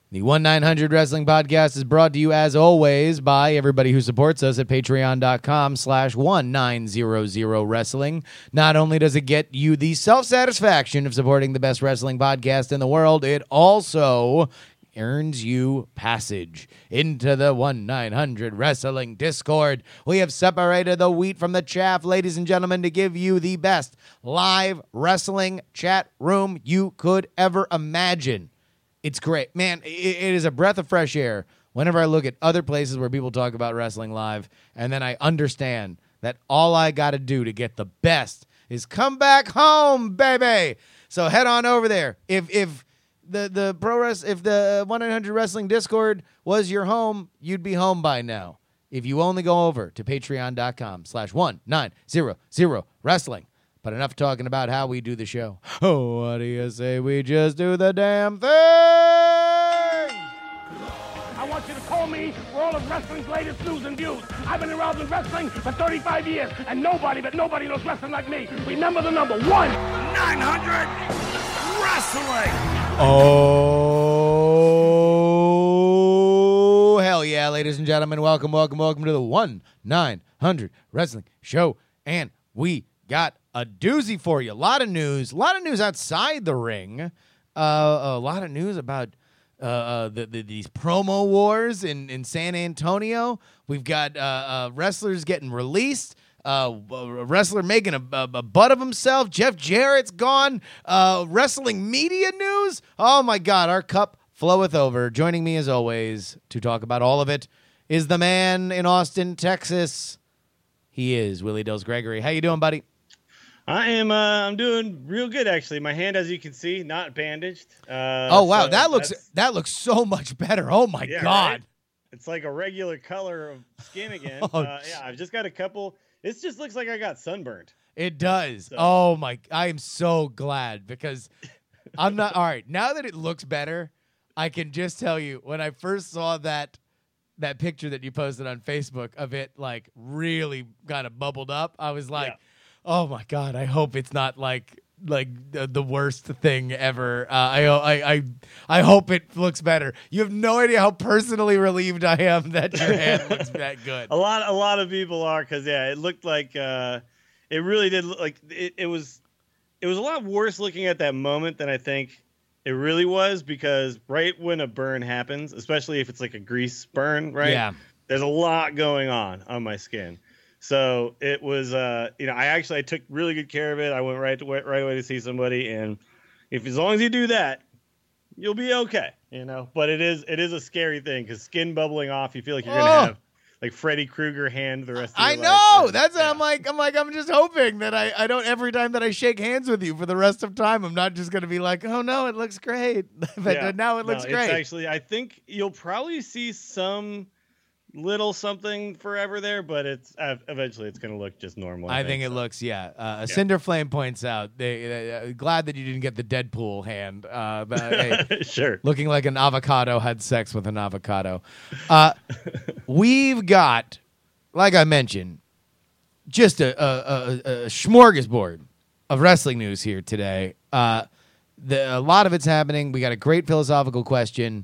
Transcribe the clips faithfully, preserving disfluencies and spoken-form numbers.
The one nine hundred Wrestling Podcast is brought to you, as always, by everybody who supports us at patreon.com slash 1900 wrestling. Not only does it get you the self-satisfaction of supporting the best wrestling podcast in the world, it also earns you passage into the one nine hundred Wrestling Discord. We have separated the wheat from the chaff, ladies and gentlemen, to give you the best live wrestling chat room you could ever imagine. It's great. Man, it, it is a breath of fresh air whenever I look at other places where people talk about wrestling live, and then I understand that all I got to do to get the best is come back home, baby. So head on over there. If if the the pro res, if the one nine hundred Wrestling Discord was your home, you'd be home by now. If you only go over to patreon.com slash 1900 wrestling. But enough talking about how we do the show. Oh, what do you say we just do the damn thing? I want you to call me for all of wrestling's latest news and views. I've been around in wrestling for thirty-five years, and nobody but nobody knows wrestling like me. Remember the number one, nine hundred Wrestling. Oh, hell yeah, ladies and gentlemen. Welcome, welcome, welcome to the one nine hundred Wrestling Show. And we got a doozy for you. A lot of news. A lot of news outside the ring. Uh, a lot of news about uh, uh, the, the, these promo wars in, in San Antonio. We've got uh, uh, wrestlers getting released. Uh, a wrestler making a, a, a butt of himself. Jeff Jarrett's gone. Uh, wrestling media news. Oh, my God. Our cup floweth over. Joining me, as always, to talk about all of it is the man in Austin, Texas. He is Willie Dills Gregory. How you doing, buddy? I am. Uh, I'm doing real good, actually. My hand, as you can see, not bandaged. Uh, oh wow, so that looks that looks so much better. Oh my yeah, God, right? It's like a regular color of skin again. oh, uh, yeah, I've just got a couple. This just looks like I got sunburned. It does. So. Oh my, I am so glad because I'm not all right now that it looks better. I can just tell you when I first saw that that picture that you posted on Facebook of it, like really kind of bubbled up. I was like. Yeah. Oh my God! I hope it's not like like the, the worst thing ever. Uh, I, I I I hope it looks better. You have no idea how personally relieved I am that your hand looks that good. A lot, a lot of people are because yeah, it looked like uh, it really did look like it, it was. It was a lot worse looking at that moment than I think it really was because right when a burn happens, especially if it's like a grease burn, right? Yeah. There's a lot going on on my skin. So it was, uh, you know, I actually I took really good care of it. I went right to right away to see somebody, and if as long as you do that, you'll be okay, you know. But it is it is a scary thing because skin bubbling off, you feel like you're gonna oh. have like Freddy Krueger hand the rest of I your know. life. That's yeah. what I'm like. I'm like I'm just hoping that I, I don't every time that I shake hands with you for the rest of time, I'm not just gonna be like, oh no, it looks great. But yeah. now it looks no, great. It's actually, I think you'll probably see some little something forever there, but it's uh, eventually it's going to look just normal. I, I think, think it so. looks, yeah. Uh, yeah. Cinder Flame points out, they, they, uh, glad that you didn't get the Deadpool hand. Uh, but, hey, sure. Looking like an avocado had sex with an avocado. Uh, we've got, like I mentioned, just a, a, a, a smorgasbord of wrestling news here today. Uh, the, a lot of it's happening. We got a great philosophical question,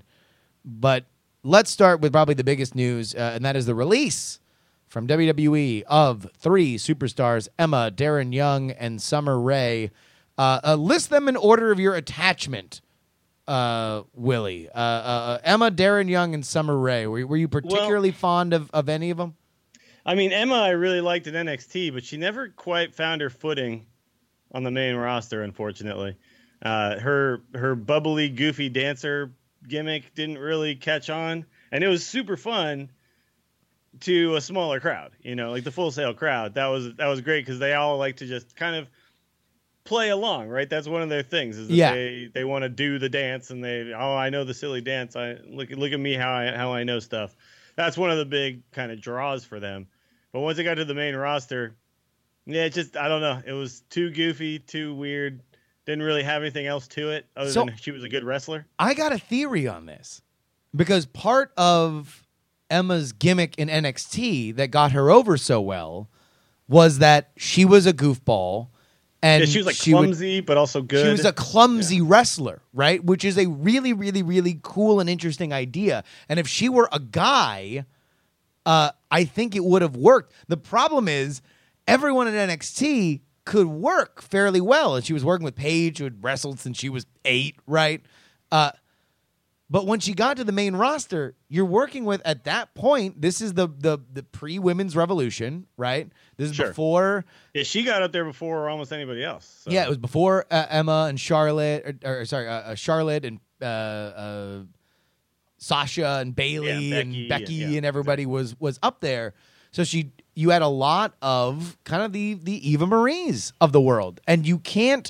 but let's start with probably the biggest news, uh, and that is the release from W W E of three superstars, Emma, Darren Young, and Summer Rae. Uh, uh, list them in order of your attachment, uh, Willie. Uh, uh, Emma, Darren Young, and Summer Rae. Were, were you particularly well, fond of, of any of them? I mean, Emma I really liked in N X T, but she never quite found her footing on the main roster, unfortunately. Uh, her her bubbly, goofy dancer gimmick didn't really catch on, and it was super fun to a smaller crowd, you know, like the Full Sail crowd. That was that was great because they all like to just kind of play along, right? That's one of their things is that yeah. they they want to do the dance, and they oh I know the silly dance. I look look at me how I how I know stuff. That's one of the big kind of draws for them. But once it got to the main roster, yeah, it just I don't know. It was too goofy, too weird. Didn't really have anything else to it other so, than she was a good wrestler. I got a theory on this because part of Emma's gimmick in N X T that got her over so well was that she was a goofball And yeah, she was like she clumsy, would, but also good. She was a clumsy yeah. wrestler, right? Which is a really, really, really cool and interesting idea. And if she were a guy, uh, I think it would have worked. The problem is everyone in N X T could work fairly well. And she was working with Paige, who had wrestled since she was eight, right? Uh, but when she got to the main roster, you're working with, at that point, this is the the, the pre-women's revolution, right? This is Sure. before... Yeah, she got up there before almost anybody else. So. Yeah, it was before uh, Emma and Charlotte, or, or sorry, uh, uh, Charlotte and uh, uh, Sasha and Bailey Yeah, and Becky, Becky and- yeah, and everybody was was up there. So she, you had a lot of kind of the the Eva Marie's of the world, and you can't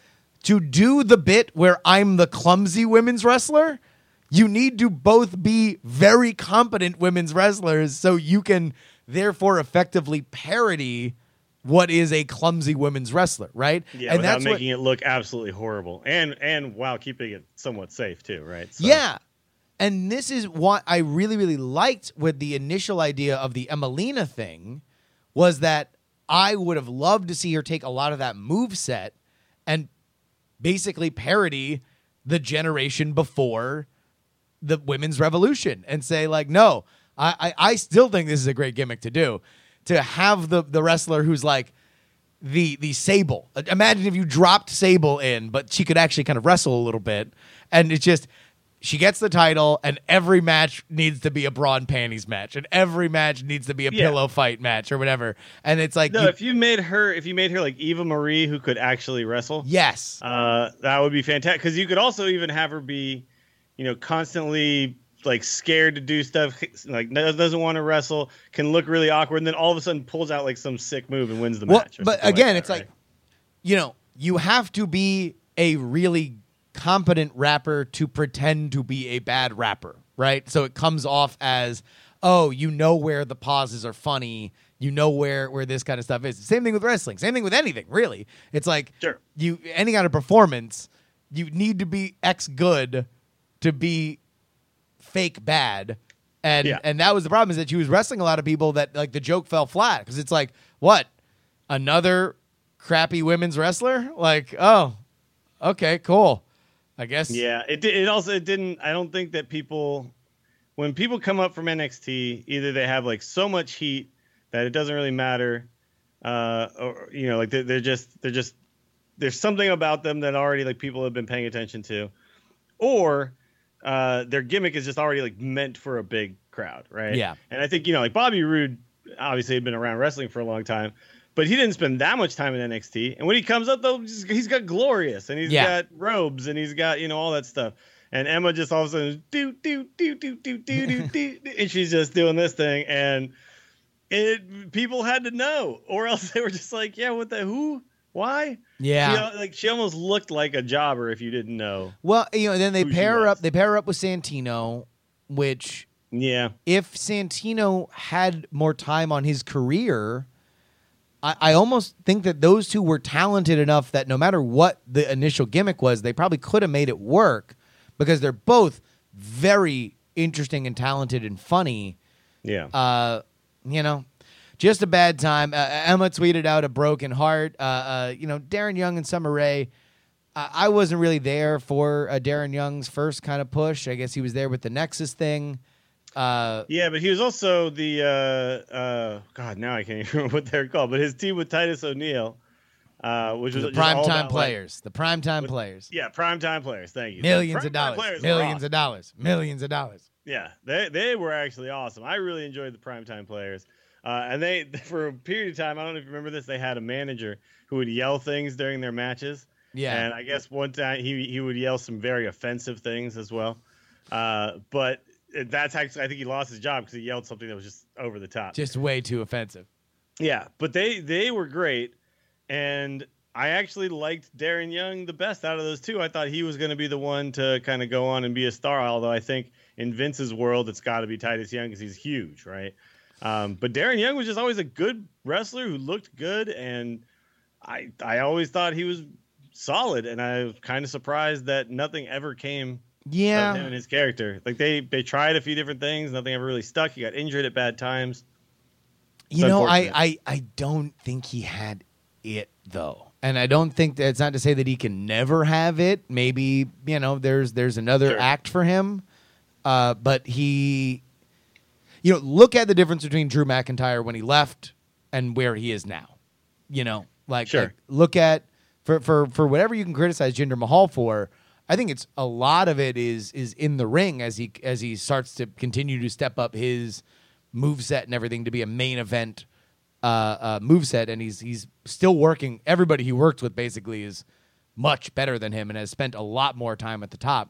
to do the bit where I'm the clumsy women's wrestler. You need to both be very competent women's wrestlers, so you can therefore effectively parody what is a clumsy women's wrestler, right? Yeah, and without that's making what, it look absolutely horrible, and and while keeping it somewhat safe too, right? So. Yeah. And this is what I really, really liked with the initial idea of the Emelina thing, was that I would have loved to see her take a lot of that move set and basically parody the generation before the women's revolution and say, like, no, I, I, I still think this is a great gimmick to do, to have the, the wrestler who's like the the Sable. Imagine if you dropped Sable in, but she could actually kind of wrestle a little bit, and it's just... She gets the title, and every match needs to be a bra and panties match, and every match needs to be a Yeah. pillow fight match or whatever. And it's like, No, you- if you made her, if you made her like Eva Marie, who could actually wrestle, yes, uh, that would be fantastic. Because you could also even have her be, you know, constantly like scared to do stuff, like doesn't want to wrestle, can look really awkward, and then all of a sudden pulls out like some sick move and wins the well, match. or but something again, that, it's right? like, you know, you have to be a really competent rapper to pretend to be a bad rapper, right? So it comes off as, oh, you know where the pauses are funny, you know where where this kind of stuff is. Same thing with wrestling, same thing with anything, really. It's like, Sure. you any kind of performance, you need to be X good to be fake bad. And Yeah. and that was the problem, is that she was wrestling a lot of people that like the joke fell flat, because it's like, what? Another crappy women's wrestler? Like, oh, okay, cool. I guess. Yeah, it di- it also it didn't. I don't think that people, when people come up from N X T, either they have like so much heat that it doesn't really matter, uh, or you know, like they're, they're just they're just there's something about them that already like people have been paying attention to, or uh, their gimmick is just already like meant for a big crowd, right? Yeah. And I think, you know, like Bobby Roode obviously had been around wrestling for a long time, but he didn't spend that much time in N X T. And when he comes up, though, just- he's got Glorious, and he's Yeah. got robes, and he's got, you know, all that stuff. And Emma just all of a sudden, do, do, do, do, do, do, do, do, and she's just doing this thing. And it people had to know, or else they were just like, yeah, what the, who, why? Yeah. She, like, she almost looked like a jobber if you didn't know. Well, you know, then they Who she pair her was. up. They pair her up with Santino, which, Yeah. if Santino had more time on his career, I, I almost think that those two were talented enough that no matter what the initial gimmick was, they probably could have made it work, because they're both very interesting and talented and funny. Yeah. Uh, you know, just a bad time. Uh, Emma tweeted out a broken heart. Uh, uh, you know, Darren Young and Summer Rae. Uh, I wasn't really there for uh, Darren Young's first kind of push. I guess he was there with the Nexus thing. Uh, Yeah, but he was also the uh, uh, God. Now I can't even remember what they're called. But his team with Titus O'Neil, uh, which was the just all primetime about, like- players. the primetime with- players. yeah, primetime players. Thank you. Millions The of primetime dollars. players were Millions awesome. of dollars. Millions of dollars. Yeah, they they were actually awesome. I really enjoyed the primetime players. Uh, and they, for a period of time, I don't know if you remember this, they had a manager who would yell things during their matches. Yeah. And I guess one time he he would yell some very offensive things as well. Uh, but that's actually, I think he lost his job because he yelled something that was just over the top. Just way too offensive. Yeah, but they they were great, and I actually liked Darren Young the best out of those two. I thought he was going to be the one to kind of go on and be a star, although I think in Vince's world it's got to be Titus Young because he's huge, right? Um, but Darren Young was just always a good wrestler who looked good, and I I always thought he was solid, and I was kind of surprised that nothing ever came of him Yeah. and his character. Like they they tried a few different things, nothing ever really stuck. He got injured at bad times. You know, I, unfortunate. I, I don't think he had it, though. And I don't think that it's not to say that he can never have it. Maybe, you know, there's there's another Sure. act for him. Uh, but he, you know, look at the difference between Drew McIntyre when he left and where he is now. You know, like, Sure. like look at for, for for whatever you can criticize Jinder Mahal for. I think it's a lot of it is is in the ring as he as he starts to continue to step up his moveset and everything to be a main event uh, uh, moveset, and he's he's still working. Everybody he worked with basically is much better than him and has spent a lot more time at the top.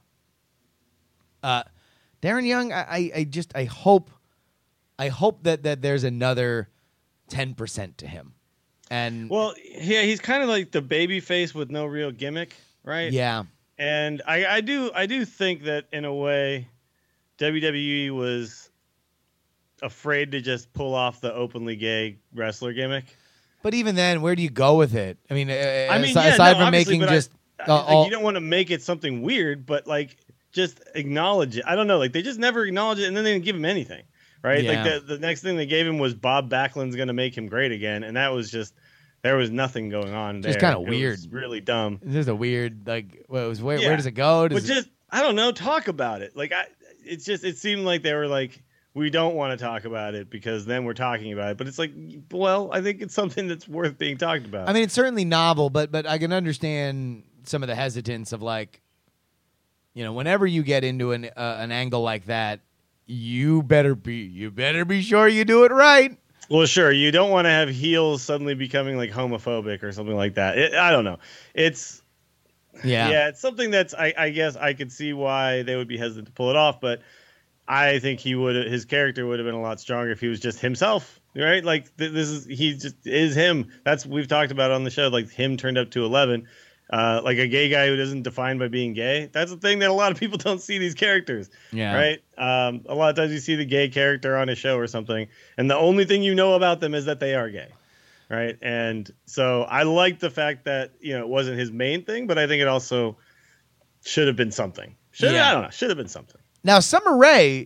Uh, Darren Young, I, I, I just I hope I hope that, that there's another ten percent to him. And Well, yeah, he's kind of like the baby face with no real gimmick, right? yeah. And I, I do I do think that in a way W W E was afraid to just pull off the openly gay wrestler gimmick. But even then, where do you go with it? I mean, uh, I mean, aside, yeah, aside no, from obviously, making but I- just I- uh, like, all, you don't want to make it something weird, but like just acknowledge it. I don't know, like they just never acknowledge it, and then they didn't give him anything, right? Yeah. Like the the next thing they gave him was Bob Backlund's going to make him great again, and that was just there was nothing going on there. Just kinda It weird. was really dumb. this is a weird like. What was where? Yeah. Where does it go? Does But it- just I don't know, talk about it. Like I, it's just it seemed like they were like, we don't want to talk about it because then we're talking about it. But it's like, well, I think it's something that's worth being talked about. I mean, it's certainly novel, but but I can understand some of the hesitance of like, you know, whenever you get into an uh, an angle like that, you better be you better be sure you do it right. Well, sure, you don't want to have heels suddenly becoming like homophobic or something like that. It, I don't know. It's Yeah. yeah, it's something that's I, I guess I could see why they would be hesitant to pull it off, but I think he would his character would have been a lot stronger if he was just himself, right? Like th- this is he just is him. That's we've talked about on the show, like him turned up to eleven. Uh, like a gay guy who doesn't define by being gay. That's the thing that a lot of people don't see these characters. Yeah. Right. Um, a lot of times you see the gay character on a show or something, and the only thing you know about them is that they are gay. Right. And so I like the fact that, you know, it wasn't his main thing, but I think it also should have been something. Should Yeah. I don't know. Should have been something. Now, Summer Rae,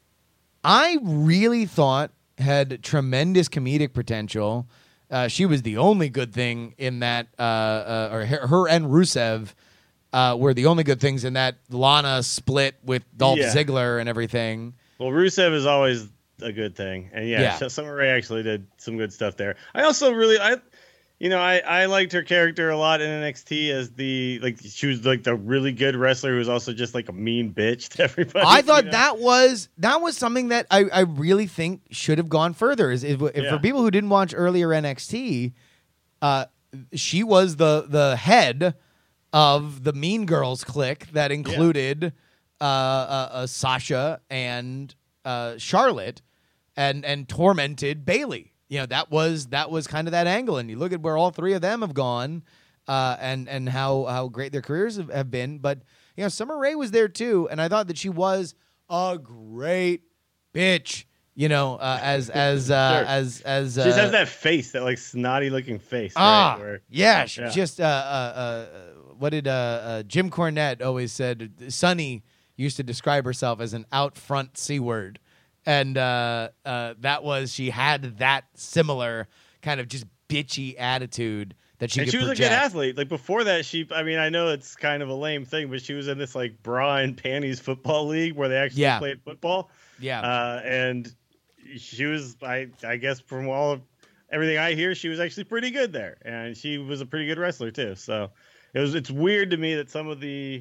I really thought had tremendous comedic potential. Uh, she was the only good thing in that, uh, uh, or her, her and Rusev uh, were the only good things in that Lana split with Dolph Yeah. Ziggler and everything. Well, Rusev is always a good thing, and yeah, Yeah. Summer Rae actually did some good stuff there. I also really, I, you know, I, I liked her character a lot in N X T as the like she was like the really good wrestler who was also just like a mean bitch to everybody. I thought you know? that was that was something that I, I really think should have gone further. Is if, if Yeah. for people who didn't watch earlier N X T, uh, she was the the head of the Mean Girls clique that included uh, uh, uh, Sasha and uh, Charlotte, and and tormented Bailey. You know, that was that was kind of that angle, and you look at where all three of them have gone, uh, and and how how great their careers have, have been. But you know, Summer Rae was there too, and I thought that she was a great bitch. You know, uh, as as uh, Sure. as as She uh, just has that face, that like snotty looking face. ah right, where, yeah, she Yeah. just uh, uh, uh, what did uh, uh, Jim Cornette always said? Sunny used to describe herself as an out front c word. And uh, uh, that was, she had that similar kind of just bitchy attitude that she and could she was project. a good athlete. Like before that, she, I mean, I know it's kind of a lame thing, but she was in this like bra and panties football league where they actually Yeah. played football. Yeah. Uh, and she was, I, I guess from all of everything I hear, she was actually pretty good there. And she was a pretty good wrestler too. So it was, it's weird to me that some of the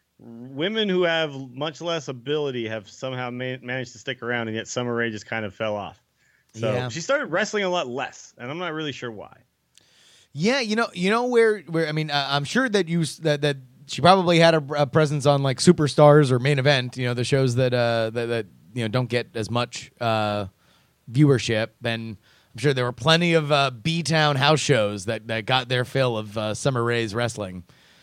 women who have much less ability have somehow ma- managed to stick around, and yet Summer Rae just kind of fell off. So Yeah. she started wrestling a lot less, and I'm not really sure why. Yeah, you know, you know where, where I mean, uh, I'm sure that you s- that that she probably had a, a presence on like Superstars or Main Event. You know, the shows that uh that, that you know don't get as much uh viewership. Then I'm sure there were plenty of uh, B Town house shows that that got their fill of uh, Summer Rae's wrestling.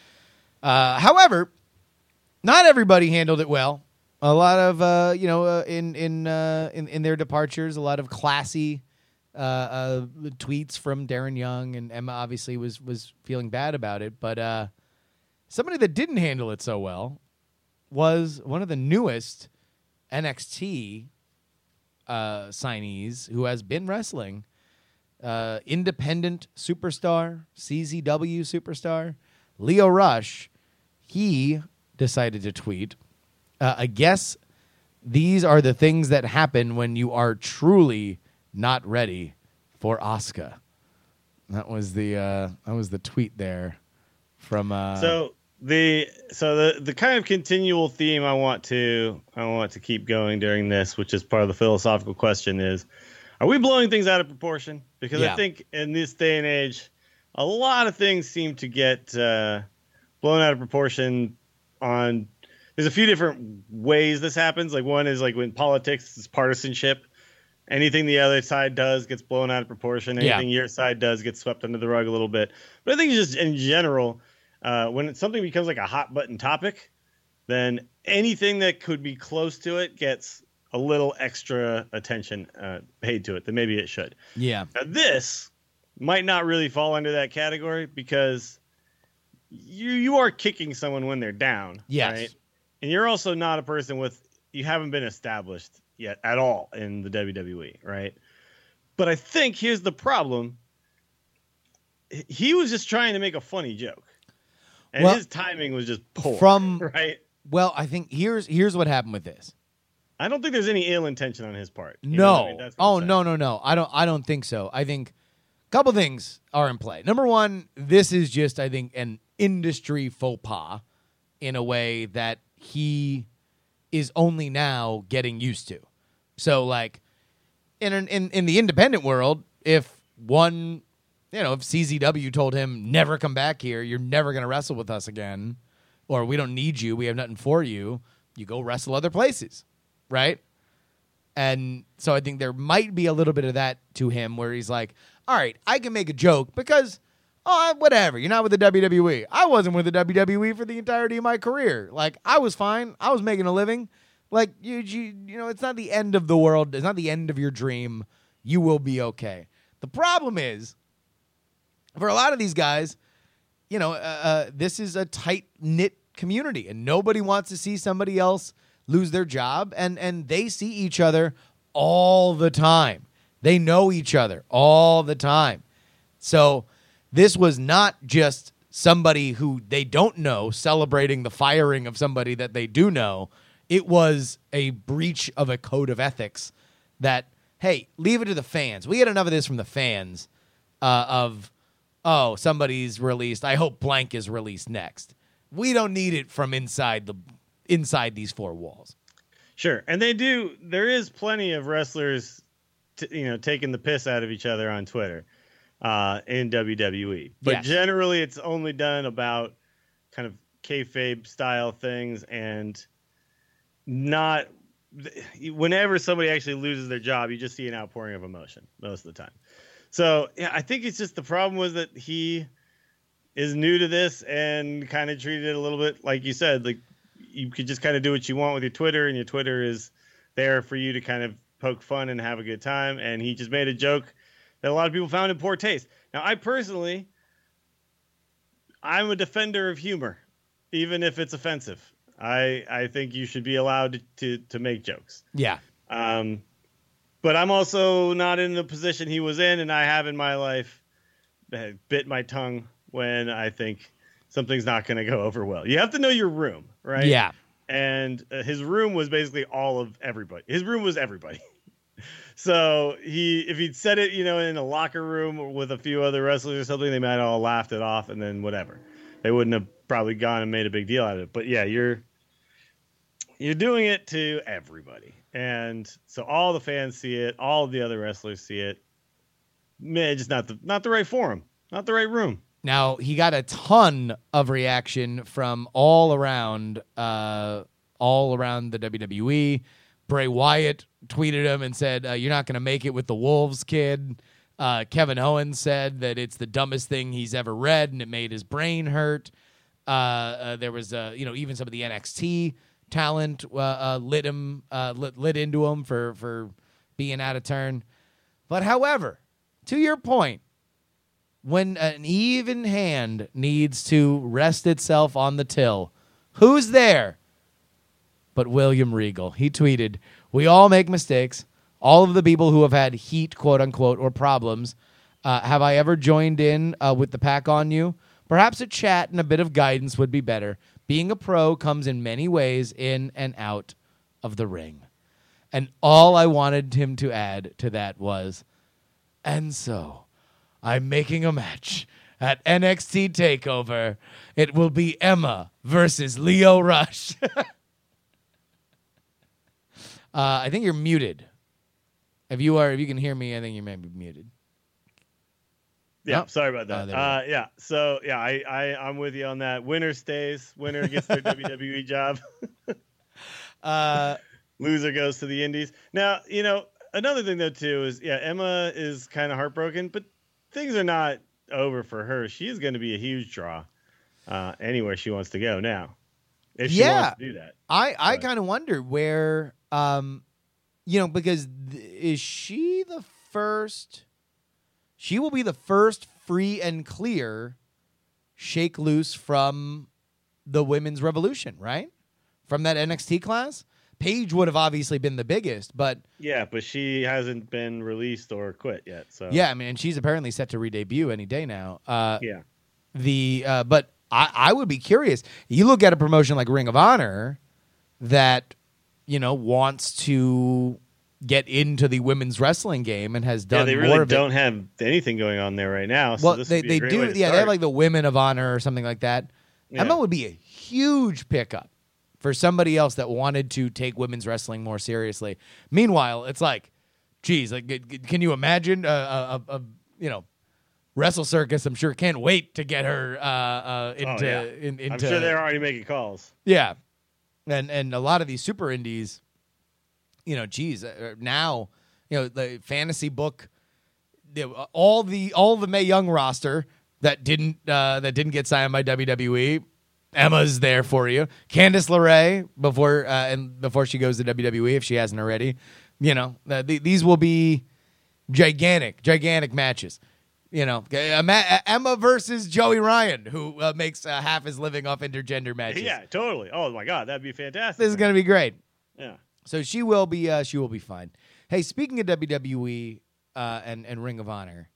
Uh, however, not everybody handled it well. A lot of uh, you know uh, in in, uh, in in their departures, a lot of classy uh, uh, tweets from Darren Young, and Emma obviously was was feeling bad about it. But uh, somebody that didn't handle it so well was one of the newest N X T uh, signees who has been wrestling. uh, independent superstar, C Z W superstar, Leo Rush, he decided to tweet, uh, I guess these are the things that happen when you are truly not ready for Asuka. That was the uh, that was the tweet there from. Uh, so the so the the kind of continual theme I want to I want to keep going during this, which is part of the philosophical question, is: are we blowing things out of proportion? Because Yeah. I think in this day and age, a lot of things seem to get uh, blown out of proportion. On there's a few different ways this happens. Like one is like when politics is partisanship. Anything the other side does gets blown out of proportion. Anything Yeah. your side does gets swept under the rug a little bit. But I think just in general, uh, when something becomes like a hot button topic, then anything that could be close to it gets a little extra attention uh, paid to it than maybe it should. yeah, Now, this might not really fall under that category because you you are kicking someone when they're down. Yes. Right? And you're also not a person with, you haven't been established yet at all in the W W E, right? But I think here's the problem. He was just trying to make a funny joke. And Well, his timing was just poor. from- right? well, I think here's here's what happened with this. I don't think there's any ill intention on his part. You know No. what I mean? That's what Oh I'm saying. no, no, no. I don't I don't think so. I think a couple things are in play. Number one, this is just, I think, an industry faux pas in a way that he is only now getting used to. So like in an, in in the independent world, if one, you know, if C Z W told him never come back here, you're never going to wrestle with us again, or we don't need you, we have nothing for you, you go wrestle other places, right? And so I think there might be a little bit of that to him where he's like, all right, I can make a joke because, oh, whatever, you're not with the W W E. I wasn't with the W W E for the entirety of my career. Like, I was fine. I was making a living. Like, you, you, you know, it's not the end of the world. It's not the end of your dream. You will be okay. The problem is, for a lot of these guys, you know, uh, uh, this is a tight-knit community, and nobody wants to see somebody else lose their job, and, and they see each other all the time. They know each other all the time. So this was not just somebody who they don't know celebrating the firing of somebody that they do know. It was a breach of a code of ethics that, hey, leave it to the fans. We get enough of this from the fans uh, of, oh, somebody's released. I hope blank is released next. We don't need it from inside the inside these four walls. Sure, and they do. There is plenty of wrestlers, t- you know, taking the piss out of each other on Twitter uh, in W W E. But Yes. generally, it's only done about kind of kayfabe style things, and not. Whenever somebody actually loses their job, you just see an outpouring of emotion most of the time. So yeah, I think it's just the problem was that he is new to this and kind of treated it a little bit like you said, like you could just kind of do what you want with your Twitter, and your Twitter is there for you to kind of poke fun and have a good time. And he just made a joke that a lot of people found in poor taste. Now, I personally, I'm a defender of humor, even if it's offensive. I I think you should be allowed to to, to make jokes. Yeah. Um, but I'm also not in the position he was in, and I have in my life bit my tongue when I think something's not going to go over well. You have to know your room, right? Yeah. And uh, his room was basically all of everybody. His room was everybody. So he, if he'd said it, you know, in a locker room with a few other wrestlers or something, they might all laughed it off, and then whatever. They wouldn't have probably gone and made a big deal out of it. But yeah, you're you're doing it to everybody, and so all the fans see it, all the other wrestlers see it. Man, just not the not the right forum, not the right room. Now, he got a ton of reaction from all around uh, all around the W W E. Bray Wyatt tweeted him and said, uh, you're not going to make it with the Wolves, kid. Uh, Kevin Owens said that it's the dumbest thing he's ever read, and it made his brain hurt. Uh, uh, there was, uh, you know, even some of the N X T talent uh, uh, lit him, uh, lit, lit into him for, for being out of turn. But however, to your point, when an even hand needs to rest itself on the till, who's there but William Regal? He tweeted, we all make mistakes. All of the people who have had heat, quote unquote, or problems Uh, have I ever joined in uh, with the pack on you? Perhaps a chat and a bit of guidance would be better. Being a pro comes in many ways in and out of the ring. And all I wanted him to add to that was, and so I'm making a match at N X T TakeOver. It will be Emma versus Lio Rush. uh, I think you're muted. If you are, if you can hear me, I think you may be muted. Yeah, oh. sorry about that. Oh, uh, yeah, so yeah, I, I I'm with you on that. Winner stays. Winner gets their W W E job. uh, Loser goes to the Indies. Now, you know, another thing though too is yeah, Emma is kind of heartbroken, but things are not over for her. She is going to be a huge draw uh, anywhere she wants to go now. If she yeah, wants to do that. I I kind of wonder where, um, you know, because th- is she the first? She will be the first free and clear shake loose from the women's revolution, right? From that N X T class. Paige would have obviously been the biggest, but yeah, but she hasn't been released or quit yet. So yeah, I mean, and she's apparently set to re-debut any day now. Uh, yeah, the uh, but I, I would be curious. You look at a promotion like Ring of Honor that you know wants to get into the women's wrestling game and has done yeah, they more really of it. don't have anything going on there right now. So Well, this they would be they a great do. way Yeah, to they have start. like the Women of Honor or something like that. Yeah. Emma would be a huge pickup for somebody else that wanted to take women's wrestling more seriously. Meanwhile, it's like, geez, like, g- g- can you imagine a, a, a, a you know, Wrestle Circus? I'm sure can't wait to get her uh, uh, into, oh, yeah. in, into. I'm sure they're already making calls. Yeah, and and a lot of these super indies, you know, geez, uh, now you know the fantasy book, you know, all the all the Mae Young roster that didn't uh, that didn't get signed by W W E. Emma's there for you. Candice LeRae before uh, and before she goes to W W E if she hasn't already. You know, uh, th- these will be gigantic, gigantic matches. You know, Emma versus Joey Ryan, who uh, makes uh, half his living off intergender matches. Yeah, totally. Oh my God, that'd be fantastic. This is going to be great. Yeah. So she will be uh, she will be fine. Hey, speaking of W W E uh, and and Ring of Honor,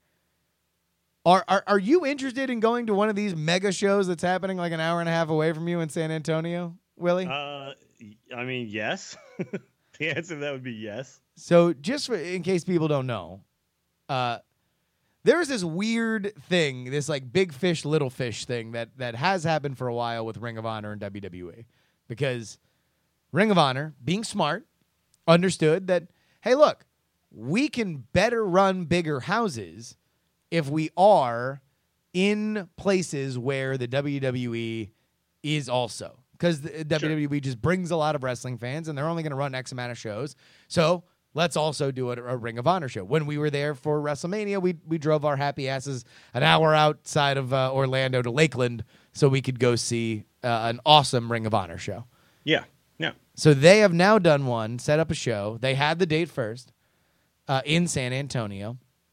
are, are are you interested in going to one of these mega shows that's happening like an hour and a half away from you in San Antonio, Willie? Uh, I mean, yes. The answer to that would be yes. So just for, in case people don't know, uh, there's this weird thing, this like big fish, little fish thing that that has happened for a while with Ring of Honor and W W E, because Ring of Honor, being smart, understood that, hey, look, we can better run bigger houses if we are in places where the W W E is also. Because the W W E just brings a lot of wrestling fans, and they're only going to run X amount of shows. So let's also do a, a Ring of Honor show. When we were there for WrestleMania, we we drove our happy asses an hour outside of uh, Orlando to Lakeland so we could go see uh, an awesome Ring of Honor show. Yeah. Yeah. So they have now done one, set up a show. They had the date first uh, in San Antonio.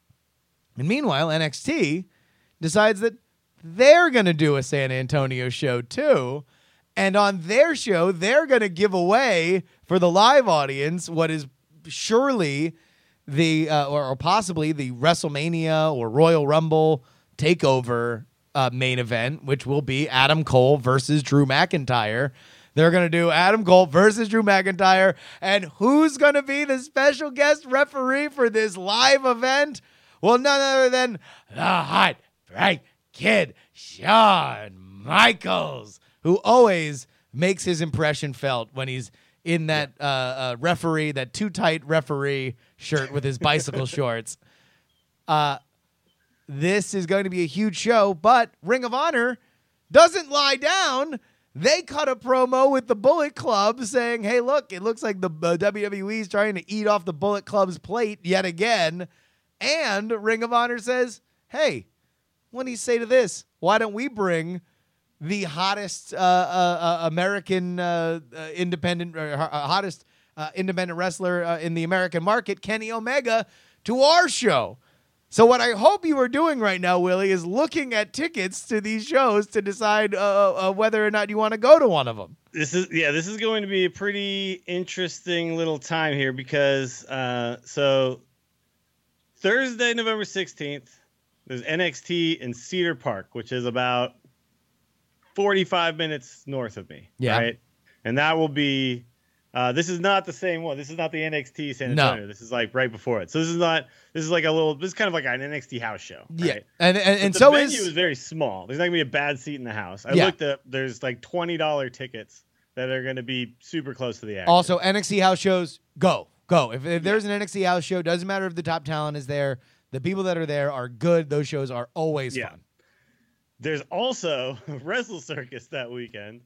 And meanwhile, N X T decides that they're going to do a San Antonio show too. And on their show, they're going to give away for the live audience what is surely the, uh, or, or possibly the WrestleMania or Royal Rumble takeover uh, main event, which will be Adam Cole versus Drew McIntyre. They're going to do Adam Cole versus Drew McIntyre. And who's going to be the special guest referee for this live event? Well, none other than the hot, bright kid, Shawn Michaels, who always makes his impression felt when he's in that uh, uh, referee, that too tight referee shirt with his bicycle shorts. Uh, this is going to be a huge show, but Ring of Honor doesn't lie down. They cut a promo with the Bullet Club saying, hey, look, it looks like the uh, W W E is trying to eat off the Bullet Club's plate yet again. And Ring of Honor says, hey, what do you say to this? Why don't we bring the hottest uh, uh, uh, American uh, uh, independent, uh, hottest uh, independent wrestler uh, in the American market, Kenny Omega, to our show? So what I hope you are doing right now, Willie, is looking at tickets to these shows to decide uh, uh, whether or not you want to go to one of them. This is yeah. This is going to be a pretty interesting little time here because uh, so Thursday, November sixteenth, there's N X T in Cedar Park, which is about forty-five minutes north of me. Yeah. Right. And that will be, uh, this is not the same one. This is not the N X T San Antonio. No. This is like right before it. So this is not, this is like a little, this is kind of like an N X T house show. Yeah. Right? And and, and the so venue is, is very small. There's not gonna be a bad seat in the house. I Yeah. looked up, there's like twenty dollars tickets that are going to be super close to the action. also N X T house shows, go. Go. If, if there's an N X T house show, doesn't matter if the top talent is there. The people that are there are good. Those shows are always Yeah. fun. There's also Wrestle Circus that weekend.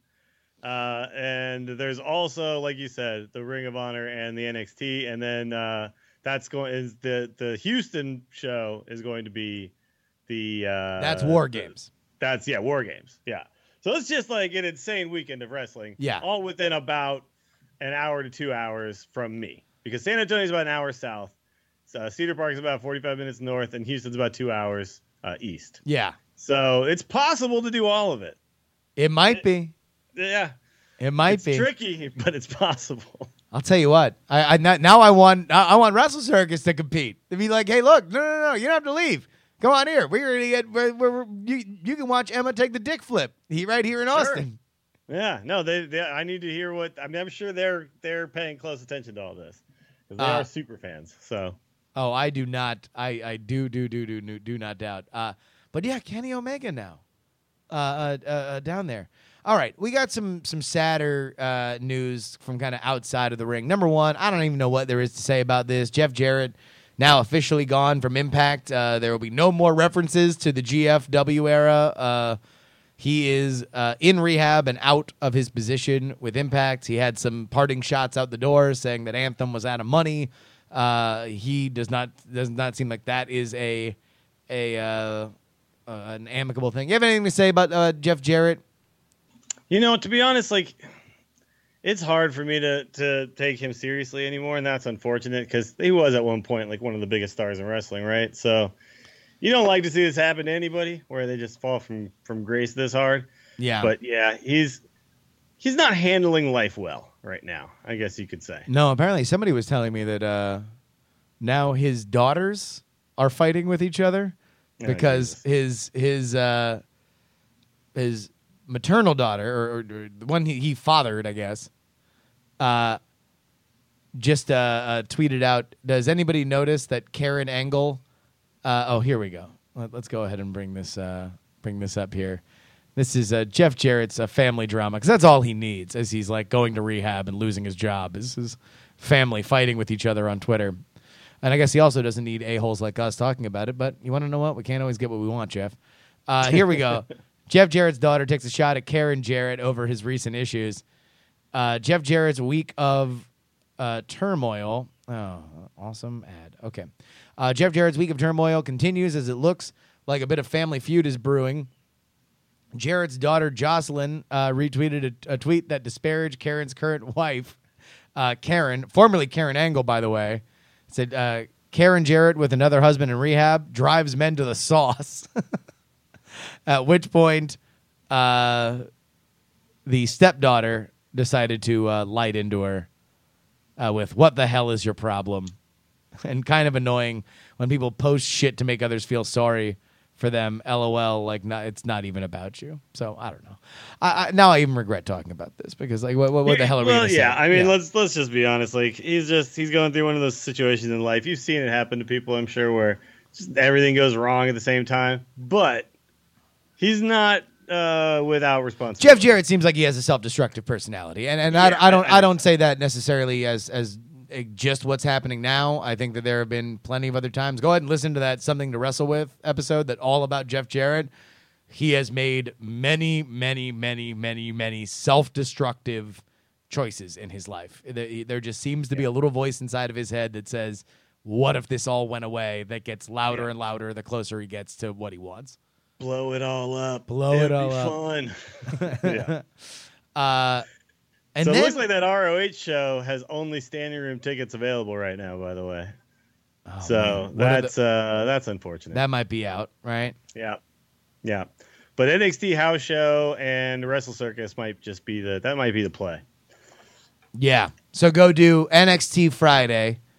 Uh, and there's also, like you said, the Ring of Honor and the N X T. And then uh, that's going is the, the Houston show is going to be the uh, That's War Games. The, that's, yeah, War Games. Yeah. So it's just like an insane weekend of wrestling. Yeah. All within about an hour to two hours from me. Because San Antonio is about an hour south. Uh, Cedar Park is about forty-five minutes north. And Houston's about two hours uh, east. Yeah. So it's possible to do all of it. It might be. Yeah. It might it's be. tricky, but it's possible. I'll tell you what. I, I now I want I want Wrestle Circus to compete. To be like, hey, look, no, no, no, you don't have to leave. Come on here. We're gonna get. We're, we're, you you can watch Emma take the dick flip. He right here in Sure. Austin. Yeah, no, they, they. I need to hear what. I mean, I'm sure they're they're paying close attention to all this because they Uh, are super fans. So Oh, I do not. I, I do do do do do do not doubt. Uh, but yeah, Kenny Omega now, uh, uh, uh, uh, down there. All right, we got some some sadder uh, news from kind of outside of the ring. Number one, I don't even know what there is to say about this. Jeff Jarrett now officially gone from Impact. Uh, there will be no more references to the G F W era. Uh, he is uh, in rehab and out of his position with Impact. He had some parting shots out the door saying that Anthem was out of money. Uh, he does not does not seem like that is a a uh, uh, an amicable thing. You have anything to say about uh, Jeff Jarrett? you know, to be honest, like it's hard for me to to take him seriously anymore, and that's unfortunate because he was at one point like one of the biggest stars in wrestling, right? So you don't like to see this happen to anybody where they just fall from from grace this hard. Yeah, But yeah, he's he's not handling life well right now, I guess you could say. no. Apparently, somebody was telling me that uh, now his daughters are fighting with each other Oh, because Jesus. his his uh, his maternal daughter or, or, or the one he, he fathered, I guess, uh, just uh, uh, tweeted out. Does anybody notice that Karen Angle? Uh, oh, here we go. Let, let's go ahead and bring this uh, bring this up here. This is uh, Jeff Jarrett's uh, family drama because that's all he needs as he's like going to rehab and losing his job. Is his family fighting with each other on Twitter. And I guess he also doesn't need a-holes like us talking about it, but you want to know what? We can't always get what we want, Jeff. Uh, here we go. Jeff Jarrett's daughter takes a shot at Karen Jarrett over his recent issues. Uh, Jeff Jarrett's week of uh, turmoil. Oh, awesome ad. Okay. Uh, Jeff Jarrett's week of turmoil continues as it looks like a bit of family feud is brewing. Jarrett's daughter, Jocelyn, uh, retweeted a, a tweet that disparaged Karen's current wife, uh, Karen, formerly Karen Angle, by the way. It said, uh, Karen Jarrett with another husband in rehab drives men to the sauce. At which point, uh, the stepdaughter decided to uh, light into her uh, with, what the hell is your problem? And kind of annoying when people post shit to make others feel sorry for them. LOL, like not, it's not even about you. So I don't know. I, I, now I even regret talking about this because like, what, what, what the hell are we well, gonna yeah, say? I mean, let's let's just be honest. Like he's just he's going through one of those situations in life. You've seen it happen to people, I'm sure, where just everything goes wrong at the same time. But he's not uh, without responsibility. Jeff Jarrett seems like he has a self-destructive personality, and and Yeah, I, I don't I- I don't say that necessarily as as uh, just what's happening now. I think that there have been plenty of other times. Go ahead and listen to that Something to Wrestle With episode that all about Jeff Jarrett. He has made many, many, many, many, many self-destructive choices in his life. There there just seems to be a little voice inside of his head that says, "What if this all went away?" That gets louder Yeah. and louder the closer he gets to what he wants. Blow it all up. Blow It'd it all be up. Fun. yeah. Uh, and so then it looks like that R O H show has only standing room tickets available right now. By the way, Oh, so man. What are that's uh, that's unfortunate. that might be out, right? Yeah, yeah. But N X T house show and Wrestle Circus might just be the that might be the play. Yeah. So go do N X T Friday,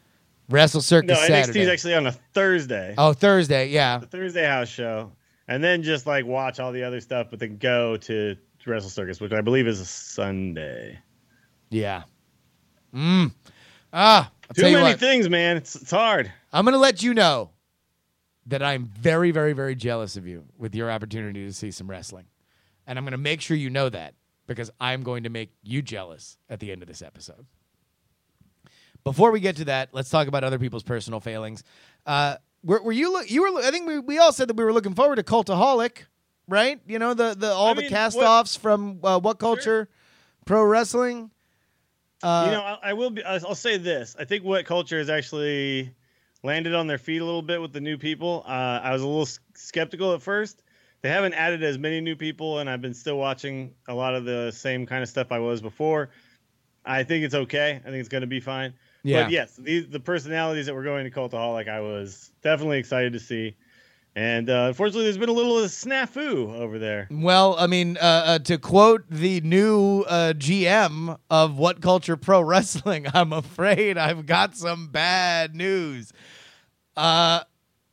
Wrestle Circus No, N X T Saturday. is actually on a Thursday. Oh, Thursday, yeah. The Thursday house show. And then just like watch all the other stuff, but then go to Wrestle Circus, which I believe is a Sunday. Yeah. Mm. Ah, I'll Too tell you many what. things, man. It's, it's hard. I'm going to let you know that I'm very, very, very jealous of you with your opportunity to see some wrestling. And I'm going to make sure you know that because I'm going to make you jealous at the end of this episode. Before we get to that, let's talk about other people's personal failings. Uh, were, were you? Lo- you were. I think we, we all said that we were looking forward to Cultaholic, right? You know the the all I the mean, cast-offs from uh, What Culture, Pro Wrestling. Uh, you know, I, I will be. I'll say this. I think What Culture has actually landed on their feet a little bit with the new people. Uh, I was a little skeptical at first. They haven't added as many new people, and I've been still watching a lot of the same kind of stuff I was before. I think it's okay. I think it's going to be fine. Yeah. But yes, these, the personalities that were going to Cultaholic, I was definitely excited to see. And uh, unfortunately, there's been a little of a snafu over there. Well, I mean, uh, uh, to quote the new uh, G M of What Culture Pro Wrestling, I'm afraid I've got some bad news. Uh,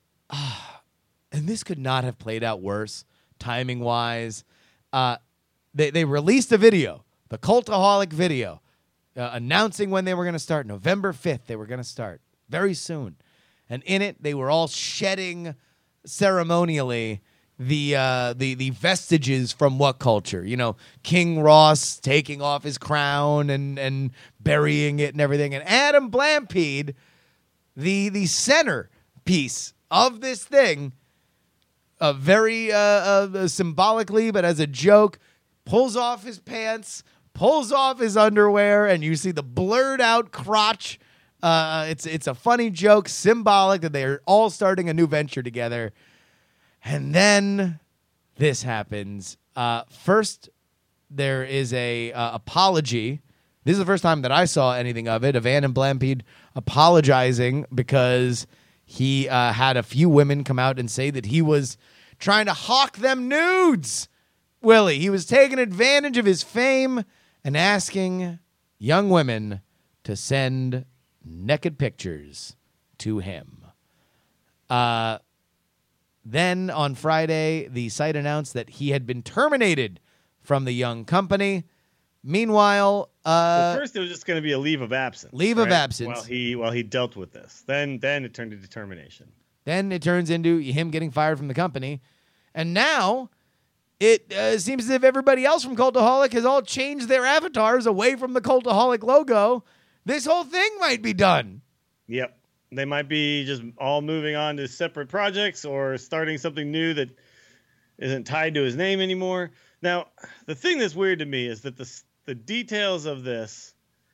and this could not have played out worse, timing-wise. Uh, they, they released a video, the Cultaholic video, uh, announcing when they were going to start. November fifth, they were going to start very soon. And in it, they were all shedding ceremonially the uh, the the vestiges from What Culture. You know, King Ross taking off his crown and, and burying it and everything. And Adam Blampede, the the center piece of this thing, uh, very uh, uh, symbolically, but as a joke, pulls off his pants, pulls off his underwear, and you see the blurred out crotch. Uh, it's it's a funny joke, symbolic that they're all starting a new venture together. And then this happens. Uh, first, there is a uh, apology. This is the first time that I saw anything of it, of Adam Blampede apologizing because he uh, had a few women come out and say that he was trying to hawk them nudes. Willie, he was taking advantage of his fame and asking young women to send naked pictures to him. Uh, then on Friday, the site announced that he had been terminated from the young company. Meanwhile, uh, well, first it was just going to be a leave of absence. Leave right? of absence. while he while he dealt with this. Then then it turned into termination. Then it turns into him getting fired from the company, and now it uh, seems as if everybody else from Cultaholic has all changed their avatars away from the Cultaholic logo. This whole thing might be done. Yep. They might be just all moving on to separate projects or starting something new that isn't tied to his name anymore. Now, the thing that's weird to me is that the the details of this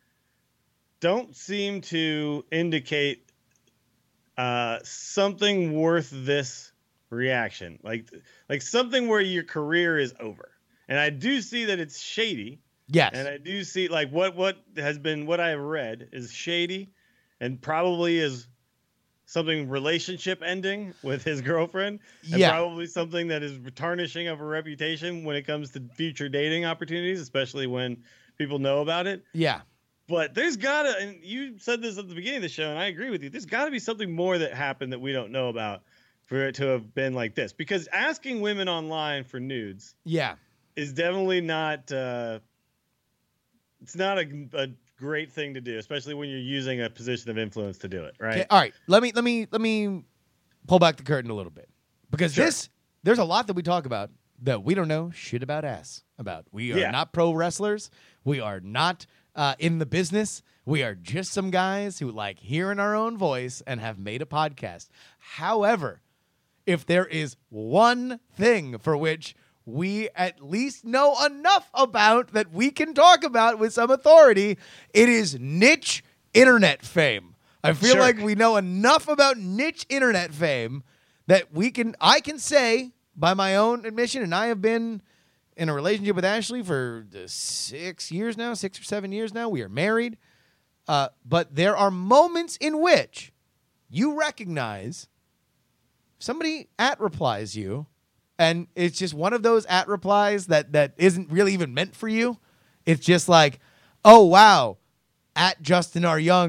don't seem to indicate uh, something worth this reaction. Like, like something where your career is over. And I do see that it's shady. Yes. And I do see like what, what has been, what I've read is shady and probably is something relationship ending with his girlfriend. And Yeah. probably something that is tarnishing of a reputation when it comes to future dating opportunities, especially when people know about it. Yeah. But there's gotta, and you said this at the beginning of the show, and I agree with you. There's gotta be something more that happened that we don't know about for it to have been like this. Because asking women online for nudes Yeah. is definitely not, uh, it's not a, a great thing to do, especially when you're using a position of influence to do it, right? Okay, all right. Let me let me let me pull back the curtain a little bit. Because Sure. this there's a lot that we talk about that we don't know shit about ass about. We are Yeah. not pro wrestlers. We are not uh, in the business. We are just some guys who like hearing our own voice and have made a podcast. However, if there is one thing for which we at least know enough about that we can talk about with some authority, it is niche internet fame. I feel Sure. like we know enough about niche internet fame that we can, I can say by my own admission, and I have been in a relationship with Ashley for uh, six years now, six or seven years now. We are married. Uh, but there are moments in which you recognize somebody at replies you, and it's just one of those at replies that, that isn't really even meant for you. It's just like, oh, wow, at Justin R. Young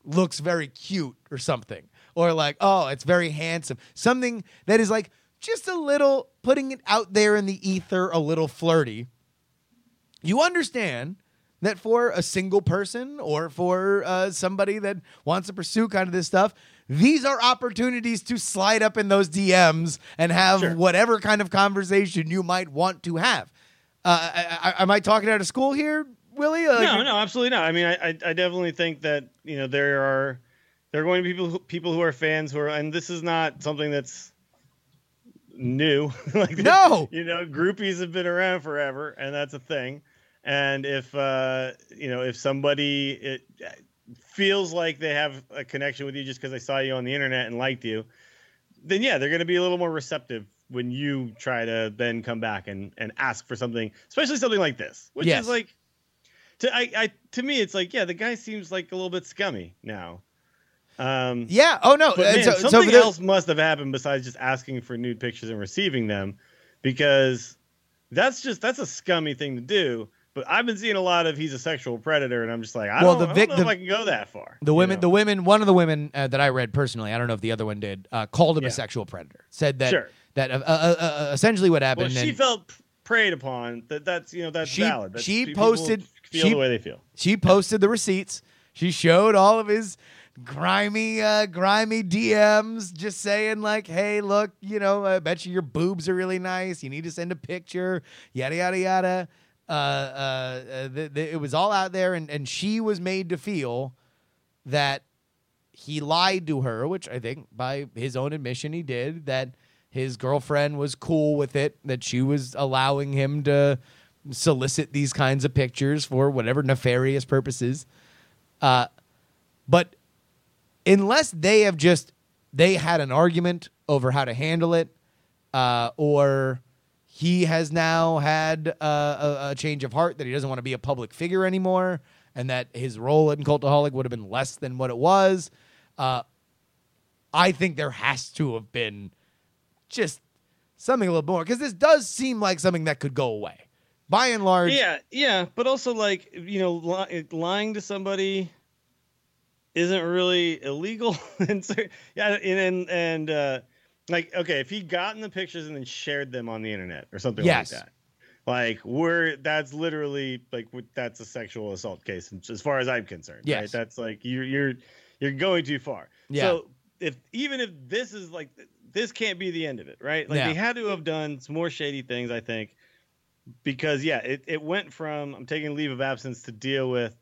looks very cute or something. Or like, oh, it's very handsome. Something that is like just a little, putting it out there in the ether, a little flirty. You understand that for a single person or for uh, somebody that wants to pursue kind of this stuff, these are opportunities to slide up in those D Ms and have Sure. whatever kind of conversation you might want to have. Uh, I, I, am I talking out of school here, Willie? Like, No, no, absolutely not. I mean, I, I, I definitely think that, you know, there are, there are going to be people, who, people who are fans who are, and this is not something that's new. Like, No. you know, groupies have been around forever, and that's a thing. And if, uh, you know, if somebody it feels like they have a connection with you just because they saw you on the internet and liked you, then yeah, they're going to be a little more receptive when you try to then come back and, and ask for something, especially something like this, which Yes. is like, to I, I to me, it's like, yeah, the guy seems like a little bit scummy now. Um, Yeah. Oh, no. but Uh, man, so- so something the- else must have happened besides just asking for nude pictures and receiving them, because that's just that's a scummy thing to do. But I've been seeing a lot of he's a sexual predator, and I'm just like, I Well, don't, the I don't vic- know the- if I can go that far. The you women, know? the women, one of the women uh, that I read personally, I don't know if the other one did, uh, called him Yeah. a sexual predator. Said that Sure. that uh, uh, uh, essentially what Well, happened. she and felt preyed upon. That that's you know that's She- valid. That's, she people posted- feel she- the way they feel. she posted the receipts. She showed all of his grimy, uh, grimy D Ms, just saying like, "Hey, look, you know, I bet you your boobs are really nice. You need to send a picture." Yada yada yada. Uh, uh, uh th- th- it was all out there, and and she was made to feel that he lied to her, which I think by his own admission he did, that his girlfriend was cool with it, that she was allowing him to solicit these kinds of pictures for whatever nefarious purposes. Uh, but unless they have just, they had an argument over how to handle it, uh, or he has now had uh, a, a change of heart that he doesn't want to be a public figure anymore, and that his role in Cultaholic would have been less than what it was. Uh, I think there has to have been just something a little more, because this does seem like something that could go away. By and large, Yeah, yeah, but also like you know, li- lying to somebody isn't really illegal, and so, yeah, and and, and uh, like okay, if he'd gotten the pictures and then shared them on the internet or something Yes. like that, like we're that's literally like w- that's a sexual assault case as far as I'm concerned. Yes. Right? That's like you're you're you're going too far. Yeah. So if even if this is like this can't be the end of it, right? Like Yeah. they had to have done some more shady things, I think. Because yeah, it, it went from I'm taking leave of absence to deal with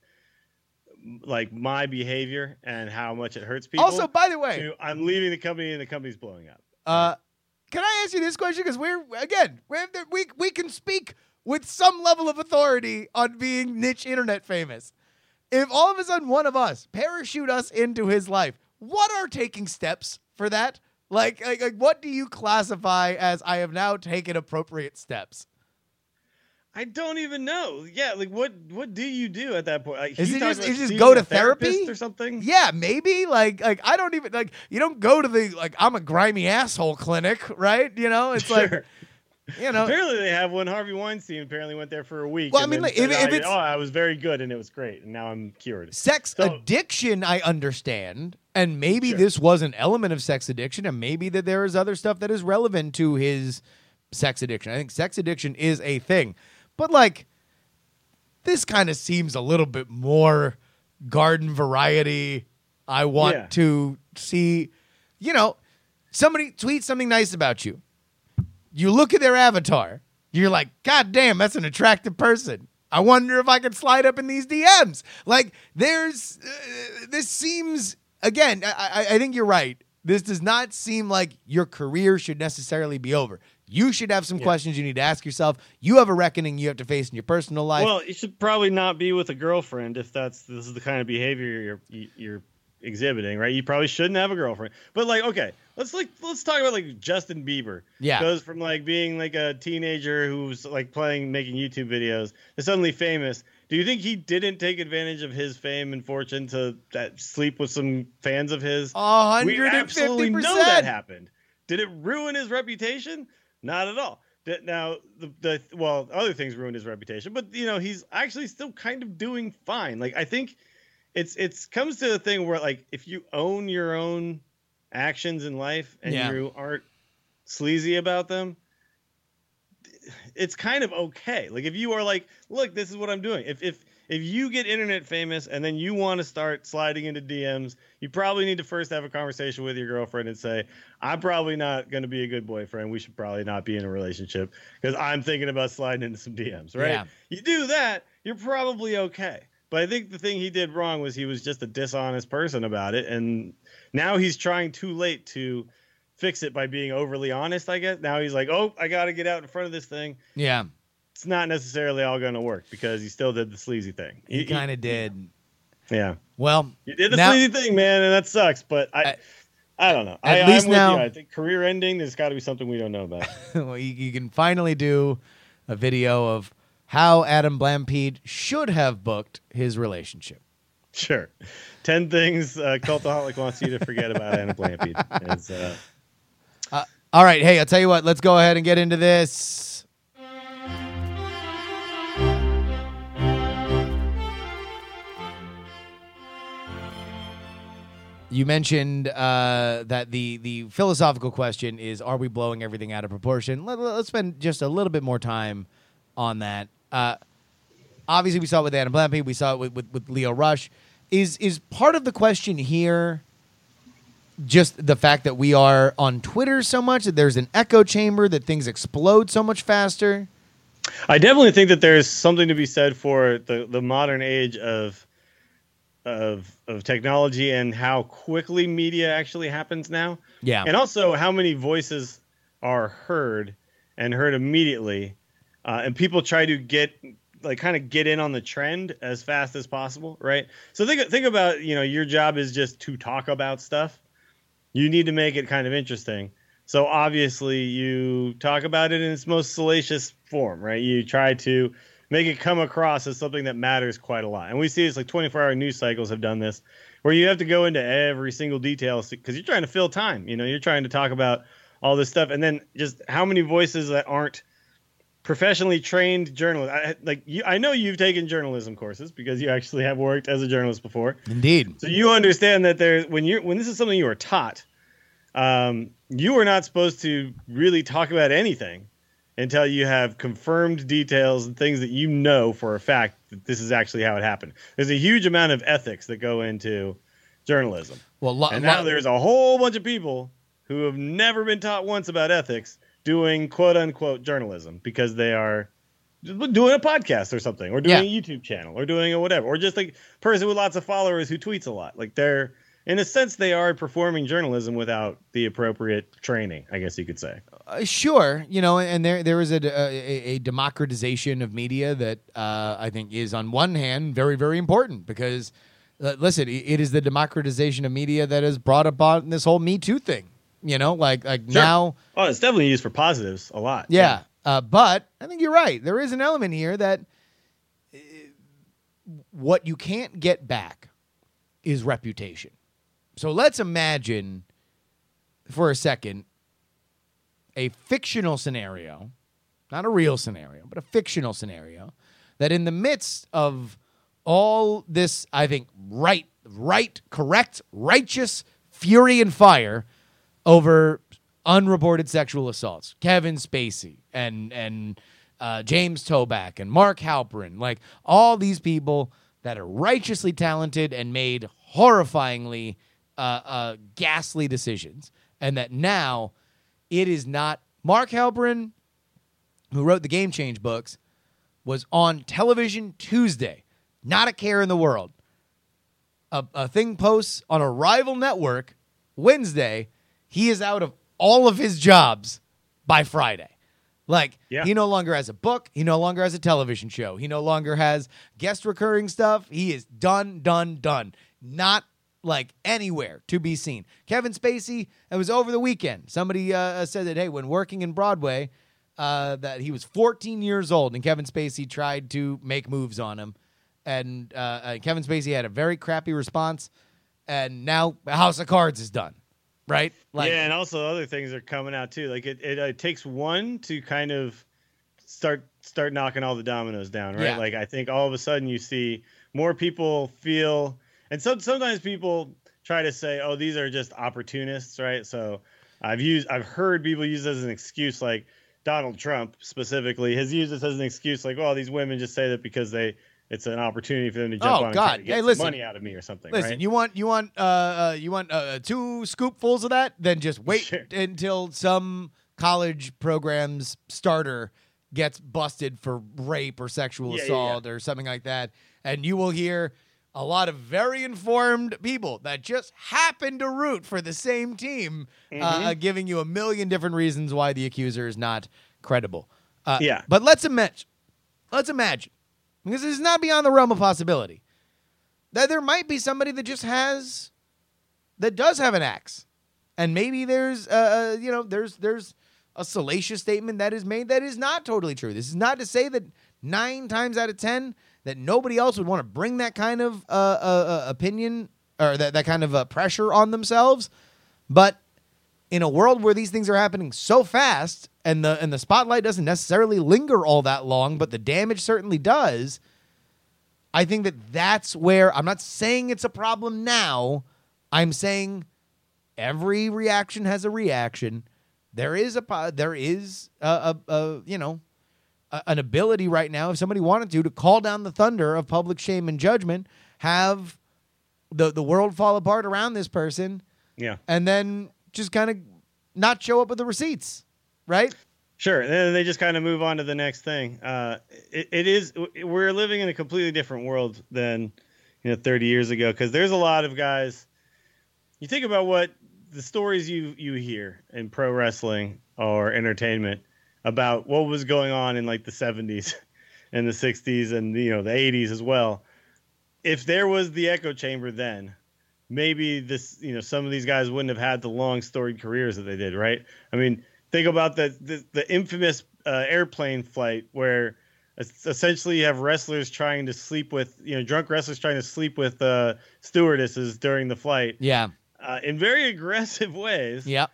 like my behavior and how much it hurts people. also, by the way, to I'm leaving the company and the company's blowing up. Uh, can I ask you this question? Because we're again, we're, we we can speak with some level of authority on being niche internet famous. If all of a sudden one of us parachute us into his life, what are taking steps for that? Like, like, like what do you classify as I have now taken appropriate steps? I don't even know. Yeah, like what what do you do at that point? Like, Is he it talked just- about is it just seeing go a to therapy? therapist or something? Yeah, maybe. Like, like I don't even like. You don't go to the like I'm a grimy asshole clinic, right? You know, it's like Sure. you know. Apparently they have one. Harvey Weinstein apparently went there for a week. Well, and I mean, then like, if- said, if "I- it's- oh, I was very good and it was great, and now I'm cured. Sex So- addiction, I understand. And maybe Sure. this was an element of sex addiction, and maybe that there is other stuff that is relevant to his sex addiction. I think sex addiction is a thing. But, like, this kind of seems a little bit more garden variety. I want Yeah. to see, you know, somebody tweets something nice about you. You look at their avatar. You're like, God damn, that's an attractive person. I wonder if I could slide up in these D Ms. Like, there's, uh, this seems, again, I, I, I think you're right. This does not seem like your career should necessarily be over. You should have some Yeah. questions you need to ask yourself. You have a reckoning you have to face in your personal life. Well, you should probably not be with a girlfriend if that's this is the kind of behavior you're you're exhibiting, right? You probably shouldn't have a girlfriend. But like, okay, let's like let's talk about like Justin Bieber. Yeah. Goes from like being like a teenager who's like playing making YouTube videos to suddenly famous. Do you think he didn't take advantage of his fame and fortune to that sleep with some fans of his? A We hundred and absolutely fifty know that percent. happened. Did it ruin his reputation? Not at all. Did- Now, the, the well, other things ruined his reputation, but you know he's actually still kind of doing fine. Like I think it's it's comes to a thing where like if you own your own actions in life and Yeah. you aren't sleazy about them, it's kind of okay. Like if you are like, look, this is what I'm doing. If if if you get internet famous and then you want to start sliding into D Ms, you probably need to first have a conversation with your girlfriend and say, I'm probably not going to be a good boyfriend. We should probably not be in a relationship because I'm thinking about sliding into some D Ms, right? Yeah. You do that, you're probably okay. But I think the thing he did wrong was he was just a dishonest person about it. And now he's trying too late to fix it by being overly honest, I guess. Now he's like, oh, I got to get out in front of this thing. Yeah. It's not necessarily all going to work because he still did the sleazy thing. He kind of did. Yeah. Well, You did the now- sleazy thing, man, and that sucks. But I, I- I, don't know. at I, least I'm with now- you. I think career ending. There's got to be something we don't know about. well, you, you can finally do a video of how Adam Blampied should have booked his relationship. Sure. Ten things uh, Cultaholic wants you to forget about Anna Blampied. It's, uh, Uh, all right. Hey, I'll tell you what. Let's go ahead and get into this. You mentioned uh, that the the philosophical question is: are we blowing everything out of proportion? Let, let's spend just a little bit more time on that. Uh, obviously, we saw it with Adam Blampied. We saw it with, with, with Leo Rush. Is is part of the question here just the fact that we are on Twitter so much, that there's an echo chamber, that things explode so much faster? I definitely think that there's something to be said for the, the modern age of of of technology and how quickly media actually happens now. Yeah. And also how many voices are heard and heard immediately. Uh, and people try to get like kind of get in on the trend as fast as possible, right? So think think about, you know, your job is just to talk about stuff. You need to make it kind of interesting. So obviously you talk about it in its most salacious form, right? You try to make it come across as something that matters quite a lot. And we see this like twenty-four hour news cycles have done this, where you have to go into every single detail because you're trying to fill time. You know, you're trying to talk about all this stuff. And then just how many voices that aren't professionally trained journalists. I, like you, I know you've taken journalism courses because you actually have worked as a journalist before. Indeed. So you understand that there's when you're when this is something you are taught, um, you are not supposed to really talk about anything until you have confirmed details and things that you know for a fact that this is actually how it happened. There's a huge amount of ethics that go into journalism. Well, lo- And lo- now there's a whole bunch of people who have never been taught once about ethics doing quote unquote journalism because they are doing a podcast or something or doing Yeah. a YouTube channel or doing a whatever, or just like a person with lots of followers who tweets a lot. Like they're, in a sense, they are performing journalism without the appropriate training, I guess you could say. Uh, sure, you know, and there there is a, a, a democratization of media that uh, I think is on one hand very, very important because, uh, listen, it, it is the democratization of media that has brought about this whole Me Too thing. You know, like like Sure. now, Oh, it's definitely used for positives a lot. yeah. Uh, but I think you're right. There is an element here that uh, what you can't get back is reputation. So let's imagine for a second a fictional scenario, not a real scenario, but a fictional scenario, that in the midst of all this, I think, right, right, correct, righteous fury and fire over unreported sexual assaults, Kevin Spacey and and uh, James Toback and Mark Halperin, like all these people that are righteously talented and made horrifyingly uh, uh, ghastly decisions, and that now it is not Mark Halperin, who wrote the Game Change books, was on television Tuesday, not a care in the world. A, a thing posts on a rival network Wednesday. He is out of all of his jobs by Friday. Like, Yeah. he no longer has a book. He no longer has a television show. He no longer has guest recurring stuff. He is done, done, done. Not like anywhere to be seen. Kevin Spacey, it was over the weekend. Somebody uh, said that, hey, when working in Broadway, uh, that he was fourteen years old and Kevin Spacey tried to make moves on him. And uh, uh, Kevin Spacey had a very crappy response. And now House of Cards is done. Right? Like, yeah, and also other things are coming out too. Like it, it, it takes one to kind of start start knocking all the dominoes down, right? Yeah. Like I think all of a sudden you see more people feel, And so sometimes people try to say, "Oh, these are just opportunists," right? So I've used, I've heard people use this as an excuse, like Donald Trump specifically has used this as an excuse, like, "Oh, these women just say that because they." It's an opportunity for them to jump Oh, on and God. try to get Hey, some listen. money out of me or something. Listen, right? you want you want uh, uh you want uh, two scoopfuls of that? Then just wait Sure. until some college program's starter gets busted for rape or sexual Yeah, yeah, assault or something like that, and you will hear a lot of very informed people that just happen to root for the same team, uh, Mm-hmm. uh, giving you a million different reasons why the accuser is not credible. Uh, Yeah. but let's imagine, let's imagine, because this is not beyond the realm of possibility, that there might be somebody that just has, that does have an axe, and maybe there's, uh, uh, you know, there's there's a salacious statement that is made that is not totally true. This is not to say that nine times out of ten that nobody else would want to bring that kind of uh, uh, uh, opinion or that, that kind of uh, pressure on themselves, but in a world where these things are happening so fast and the and the spotlight doesn't necessarily linger all that long, but the damage certainly does, I think that that's where, I'm not saying it's a problem now. I'm saying every reaction has a reaction. There is a po- there is a, a, a you know a, an ability right now, if somebody wanted to, to call down the thunder of public shame and judgment, have the the world fall apart around this person, Yeah. and then just kind of not show up with the receipts, right? Sure. And then they just kind of move on to the next thing. Uh, it, it is, we're living in a completely different world than, you know, thirty years ago. Cause there's a lot of guys, you think about what the stories you, you hear in pro wrestling or entertainment about what was going on in like the seventies and the sixties and, you know, the eighties as well. If there was the echo chamber then, maybe this, you know, some of these guys wouldn't have had the long storied careers that they did, right? I mean, think about the the, the infamous uh, airplane flight where essentially you have wrestlers trying to sleep with, you know, drunk wrestlers trying to sleep with uh, stewardesses during the flight. Yeah. Uh, in very aggressive ways. Yep.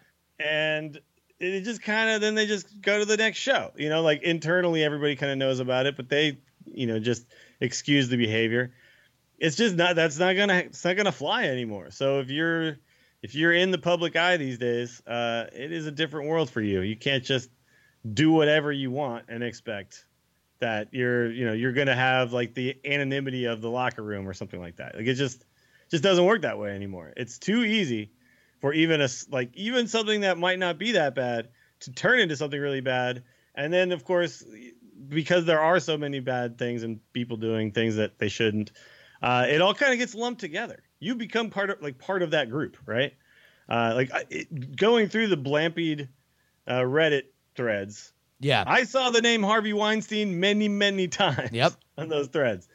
And it just kind of, then they just go to the next show, you know, like internally everybody kind of knows about it, but they, you know, just excuse the behavior. It's just not, that's not going to, it's not going to fly anymore. So if you're, if you're in the public eye these days, uh, it is a different world for you. You can't just do whatever you want and expect that you're, you know, you're going to have like the anonymity of the locker room or something like that. Like it just, just doesn't work that way anymore. It's too easy for even a, like even something that might not be that bad to turn into something really bad. And then of course, because there are so many bad things and people doing things that they shouldn't, uh, it all kind of gets lumped together. You become part of like part of that group, right? Uh, like it, going through the Blampied uh, Reddit threads. Yeah. I saw the name Harvey Weinstein many, many times. Yep. On those threads.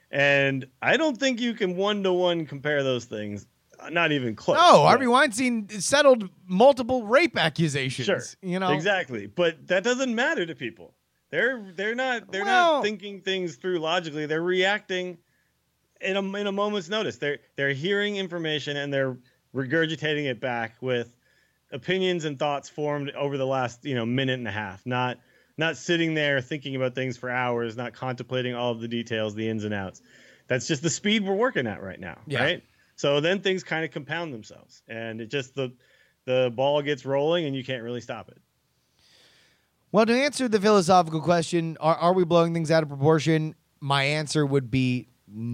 And I don't think you can one-to-one compare those things. Not even close. No, but- Harvey Weinstein settled multiple rape accusations. Sure. You know, Exactly. But that doesn't matter to people. They're they're not they're Well- not thinking things through logically. They're reacting in a in a moment's notice. They're they're hearing information and they're regurgitating it back with opinions and thoughts formed over the last, you know, minute and a half. Not not sitting there thinking about things for hours, not contemplating all of the details, the ins and outs. That's just the speed we're working at right now, Yeah. right? So then things kind of compound themselves, and it just the the ball gets rolling, and you can't really stop it. Well, to answer the philosophical question, are, are we blowing things out of proportion? My answer would be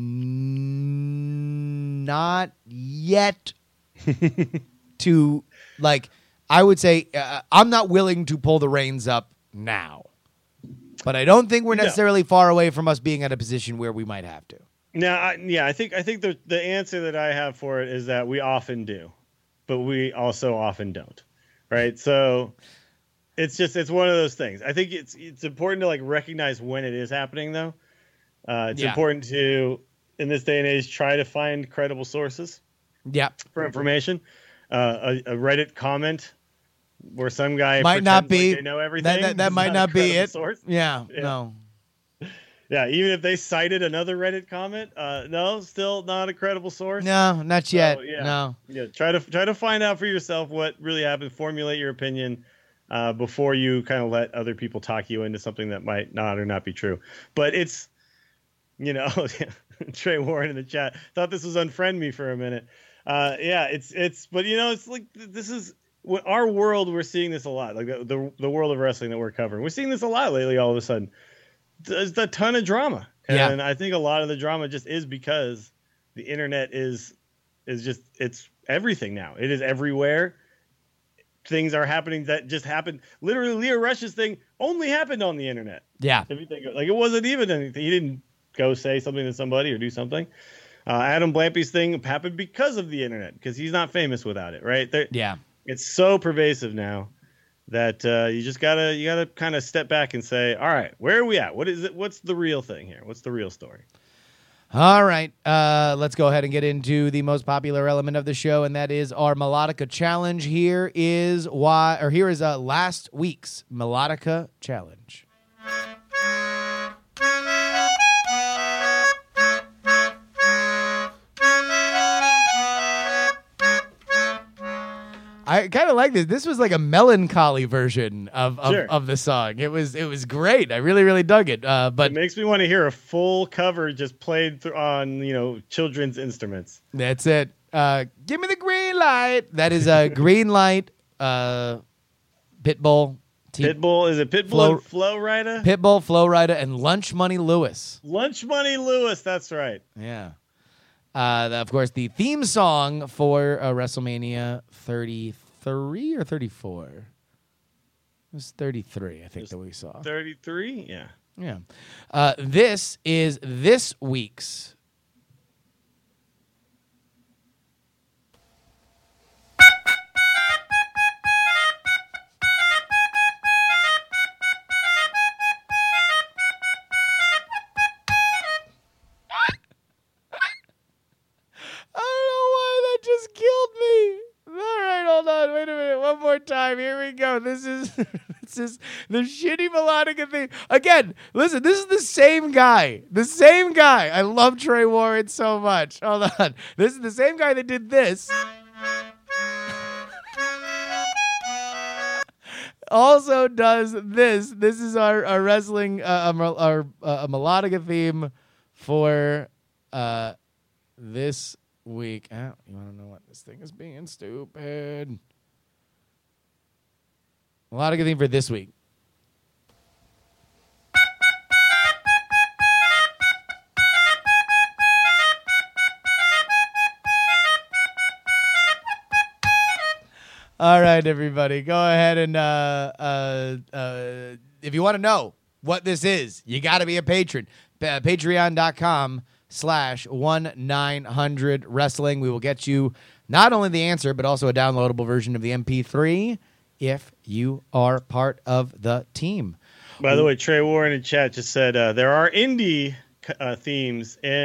n- not yet. To, like, I would say uh, I'm not willing to pull the reins up now. But I don't think we're No. necessarily far away from us being at a position where we might have to. Now, I, yeah, I think I think the the answer that I have for it is that we often do, but we also often don't, right? So it's just it's one of those things. I think it's it's important to like recognize when it is happening, though. Uh, it's Yeah. important to, in this day and age, try to find credible sources Yeah. for information. Uh, a, a Reddit comment where some guy Might not pretends like be. they know That, everything. that, that is might a not be credible it. source. Yeah, Yeah. no. Yeah, even if they cited another Reddit comment, uh, no, still not a credible source. No, not yet. So, yeah. No. Yeah, try to try to find out for yourself what really happened. Formulate your opinion uh, before you kind of let other people talk you into something that might not or not be true. But it's You know, Trey Warren in the chat thought this was unfriend me for a minute. Uh, yeah, it's it's, but you know, it's like this is what our world. We're seeing this a lot, like the, the the world of wrestling that we're covering. We're seeing this a lot lately. All of a sudden, there's a ton of drama, yeah. and I think a lot of the drama just is because the internet is is just it's everything now. It is everywhere. Things are happening that just happened. Literally, Leo Rush's thing only happened on the internet. Yeah, if you think like it wasn't even anything. He didn't go say something to somebody or do something. Uh, Adam Blampi's thing happened because of the internet, because he's not famous without it, right? They're, yeah. It's so pervasive now that uh, you just gotta you gotta kind of step back and say, all right, where are we at? What is it? What's the real thing here? What's the real story? All right, uh, let's go ahead and get into the most popular element of the show, and that is our Melodica Challenge. Here is why, or here is uh, last week's Melodica Challenge. I kind of like this. This was like a melancholy version of of, Sure. of the song. It was it was great. I really really dug it. Uh, but It makes me want to hear a full cover just played th- on you know children's instruments. that's it. Uh, give me the green light. That is a green light. Uh, Pitbull, T- Pitbull, is it Pitbull Flo- and Flo Rida? Pitbull, Flo Rida, and Lunch Money Lewis. Lunch Money Lewis, that's right. Yeah. Uh, the- of course, the theme song for uh, WrestleMania thirty-three or thirty-four. It was thirty-three, I think, that we saw. thirty-three? Yeah. Yeah. Uh, this is this week's. I don't know why that just killed me. All right, hold on. Wait a minute. One more time. Here we go. This is this is the shitty melodica thing. Again, listen, this is the same guy. The same guy. I love Trey Warren so much. Hold on. This is the same guy that did this. Also does this. This is our, our wrestling, uh, our, our uh, melodica theme for uh, this week. Oh, you want to know what? This thing is being stupid. Melodica theme for this week. All right, everybody, go ahead and uh, uh, uh, if you want to know what this is, you got to be a patron. Pa- Patreon.com slash one nine hundred wrestling. We will get you not only the answer, but also a downloadable version of the M P three if you are part of the team. By the way, Trey Warren in chat just said uh, there are indie uh, themes in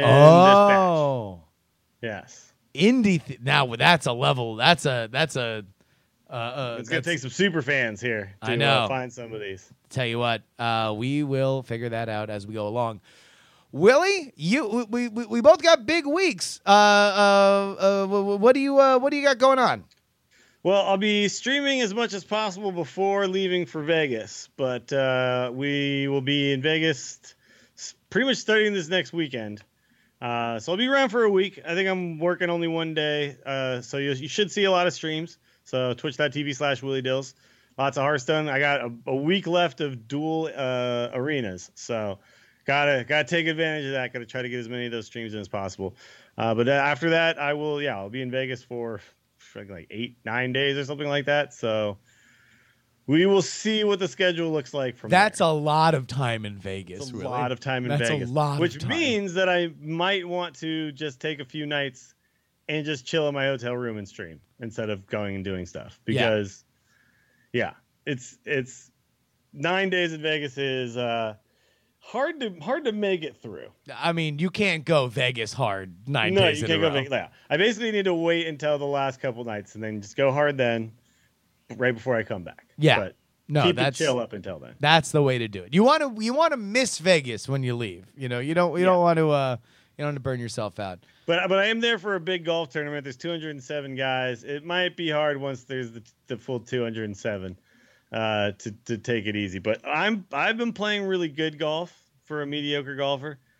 Oh, this batch. Yes. indie. Th- now that's a level. That's a that's a. Uh, uh, It's going to that's- take some super fans here to I know. Uh, find some of these. Tell you what, uh, we will figure that out as we go along. Willie, you we we, we both got big weeks. Uh, uh, uh, what do you uh, what do you got going on? Well, I'll be streaming as much as possible before leaving for Vegas, but uh, we will be in Vegas s- pretty much starting this next weekend. Uh, so I'll be around for a week. I think I'm working only one day, uh, so you, you should see a lot of streams. So twitch.tv slash Willie Dills. Lots of Hearthstone. I got a, a week left of dual uh, arenas, so gotta gotta take advantage of that. Gotta try to get as many of those streams in as possible. Uh, but after that, I will. Yeah, I'll be in Vegas for like eight, nine days or something like that. So we will see what the schedule looks like from That's there. a lot of time in Vegas. It's a really. lot of time in That's Vegas, a lot, which of time. means that I might want to just take a few nights and just chill in my hotel room and stream instead of going and doing stuff. Because, yeah, yeah it's it's nine days in Vegas is uh, hard to hard to make it through. I mean, you can't go Vegas hard nine no, days you in can't a go row. Vegas. Yeah. I basically need to wait until the last couple nights and then just go hard then, right before I come back. Yeah. but No, keep that's it chill up until then. That's the way to do it. You want to you want to miss Vegas when you leave. You know, you don't you Yeah. don't want to uh you don't want to burn yourself out. But but I am there for a big golf tournament. There's two hundred seven guys. It might be hard once there's the, the full two hundred seven uh, to to take it easy. But I'm I've been playing really good golf for a mediocre golfer.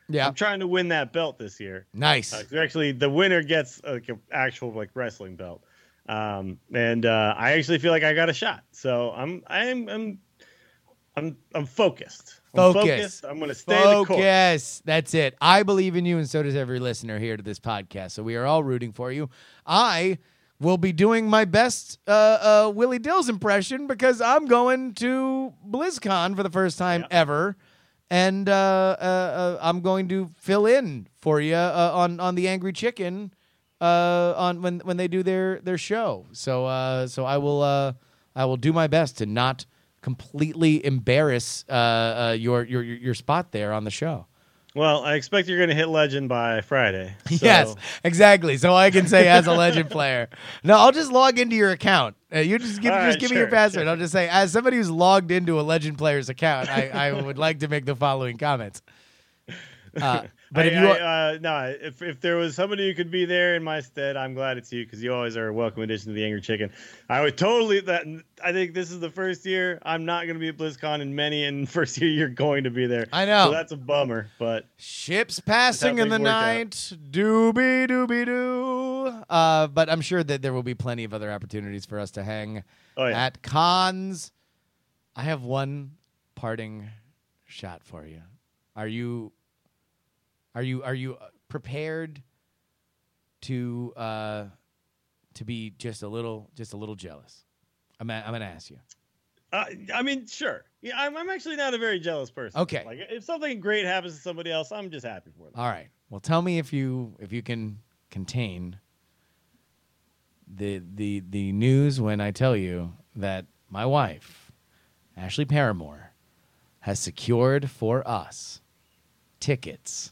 Yeah. I'm trying to win that belt this year. Nice. Uh, actually, the winner gets like an actual like wrestling belt, um, and uh, I actually feel like I got a shot. So I'm I'm I'm I'm I'm focused. I'm Focus. focused. I'm going to stay the course. Focus. That's it. I believe in you, and so does every listener here to this podcast. So we are all rooting for you. I will be doing my best uh, uh, Willie Dills impression because I'm going to BlizzCon for the first time Yeah. ever, and uh, uh, uh, I'm going to fill in for you uh, on on the Angry Chicken uh, on when when they do their their show. So uh, so I will uh, I will do my best to not completely embarrass uh, uh, your, your your spot there on the show. Well, I expect you're going to hit legend by Friday. So. Yes, exactly. So I can say as a legend player. No, I'll just log into your account. Uh, you just give All just right, give sure, me your password. sure. I'll just say as somebody who's logged into a legend player's account, I, I would like to make the following comments. Uh, but I, if you I, uh, no, if if there was somebody who could be there in my stead, I'm glad it's you because you always are a welcome addition to the Angry Chicken. I would totally that. I think this is the first year I'm not going to be at BlizzCon, and many and first year you're going to be there. I know. So that's a bummer, but ships passing in things the work out. night, doobie doobie doo. Uh, but I'm sure that there will be plenty of other opportunities for us to hang oh yeah, at cons. I have one parting shot for you. Are you are you are you prepared to uh, to be just a little just a little jealous? I'm a, I'm going to ask you. uh, I mean, sure. Yeah, I'm, I'm actually not a very jealous person. Okay. Like if something great happens to somebody else, I'm just happy for them. All right. Well, tell me if you if you can contain the the the news when I tell you that my wife, Ashley Paramore, has secured for us tickets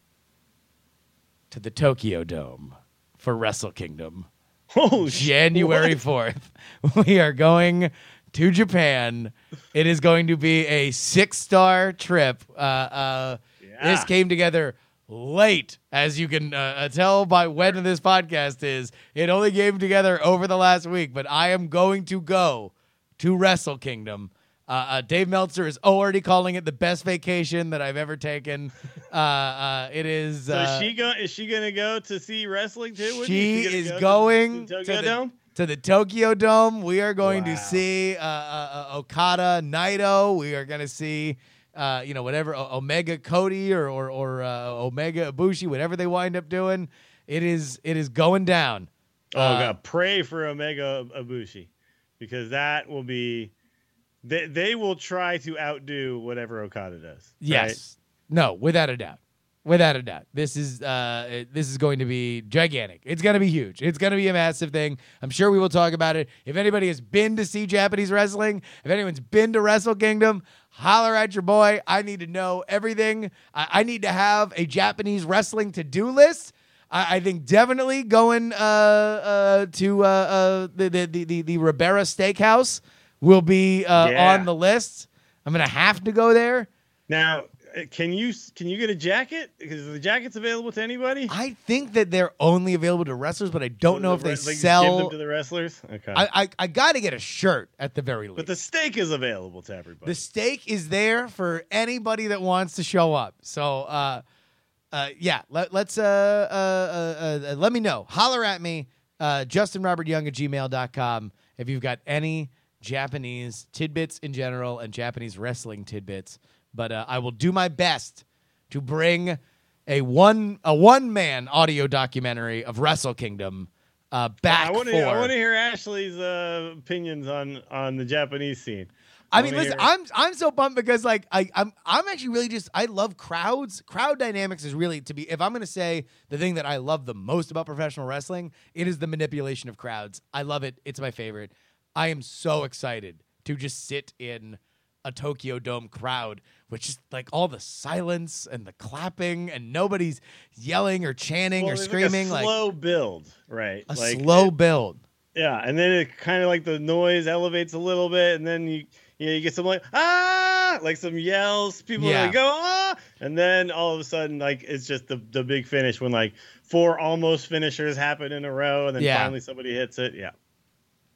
to the Tokyo Dome for Wrestle Kingdom. Oh, sh- January what? fourth. We are going to Japan. It is going to be a six-star trip. Uh, uh, Yeah. This came together late, as you can uh, tell by when this podcast is. It only came together over the last week, but I am going to go to Wrestle Kingdom. Uh, uh, Dave Meltzer is already calling it the best vacation that I've ever taken. Uh, uh, it is. So uh, is she go? Is she gonna go to see wrestling too? with She you? gonna is go to going the, to the to Tokyo the, Dome. to the Tokyo Dome. We are going Wow. to see uh, uh, uh, Okada, Naito. We are going to see, uh, you know, whatever o- Omega Cody or or, or uh, Omega Ibushi, whatever they wind up doing. It is it is going down. Oh Uh, god, pray for Omega Ibushi, because that will be. They they will try to outdo whatever Okada does. Yes, no, without a doubt. Without a doubt, this is uh, it- this is going to be gigantic. It's going to be huge. It's going to be a massive thing. I'm sure we will talk about it. If anybody has been to see Japanese wrestling, if anyone's been to Wrestle Kingdom, holler at your boy. I need to know everything. I, I need to have a Japanese wrestling to-do list. I, I think definitely going uh, uh, to uh, uh, the, the the the the Ribera Steakhouse will be uh, Yeah. on the list. I'm gonna have to go there. Now, uh, can you can you get a jacket? Because the jacket's available to anybody. I think that they're only available to wrestlers, but I don't know if they Like, just sell. Give them to the wrestlers. Okay. I, I I got to get a shirt at the very least. but the steak is available to everybody. The steak is there for anybody that wants to show up. So, uh, uh, yeah, let, let's uh, uh, uh, uh, let me know. Holler at me, uh, justin robert young at gmail dot com if you've got any Japanese tidbits in general and Japanese wrestling tidbits. But uh, I will do my best to bring a one a one man audio documentary of Wrestle Kingdom uh, back I want for. to. I want to hear Ashley's uh, opinions on on the Japanese scene. I mean, wanna listen, hear- I'm I'm so pumped because like I I'm I'm actually really just I love crowds. Crowd dynamics is really to be if I'm gonna say the thing that I love the most about professional wrestling, it is the manipulation of crowds. I love it. It's my favorite. I am so excited to just sit in a Tokyo Dome crowd with just like all the silence and the clapping and nobody's yelling or chanting Well, or there's screaming. like Like a slow build, right? a like, slow build. Yeah, and then it kind of like the noise elevates a little bit, and then you you know you get some like ah, like some yells. People Yeah. like go ah, and then all of a sudden like it's just the the big finish when like four almost finishers happen in a row, and then Yeah. finally somebody hits it. Yeah,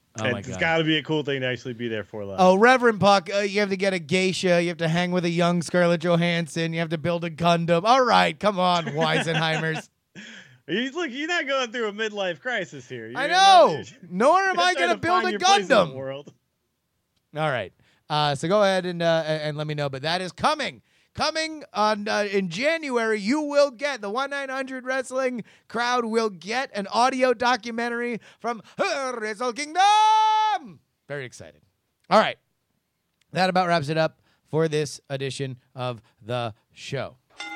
Oh my it's God. got to be a cool thing to actually be there for live. Oh, Reverend Puck, uh, you have to get a geisha. You have to hang with a young Scarlett Johansson. You have to build a Gundam. All right, come on, Weisenheimers. You, look, you're not going through a midlife crisis here. You're I know. Not, Nor am you're I trying going to build find a your place in the Gundam. world. All right. Uh, so go ahead and uh, and let me know. But that is coming. Coming on uh, in January, you will get, the one nine hundred Wrestling crowd will get an audio documentary from Wrestle Kingdom. Very excited. All right. That about wraps it up for this edition of the show.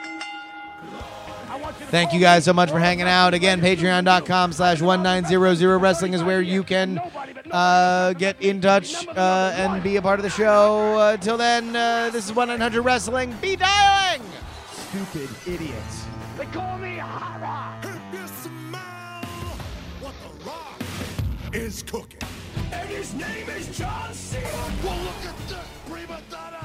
Thank you guys so much for hanging out. Again, patreon.com slash 1900 wrestling is where you can uh, get in touch uh, and be a part of the show. Uh, till then, uh, this is one nine hundred Wrestling. Be dialing! Stupid idiots. They call me Hara. If you smell what the Rock is cooking. And his name is John Cena. Well, look at this prima donna.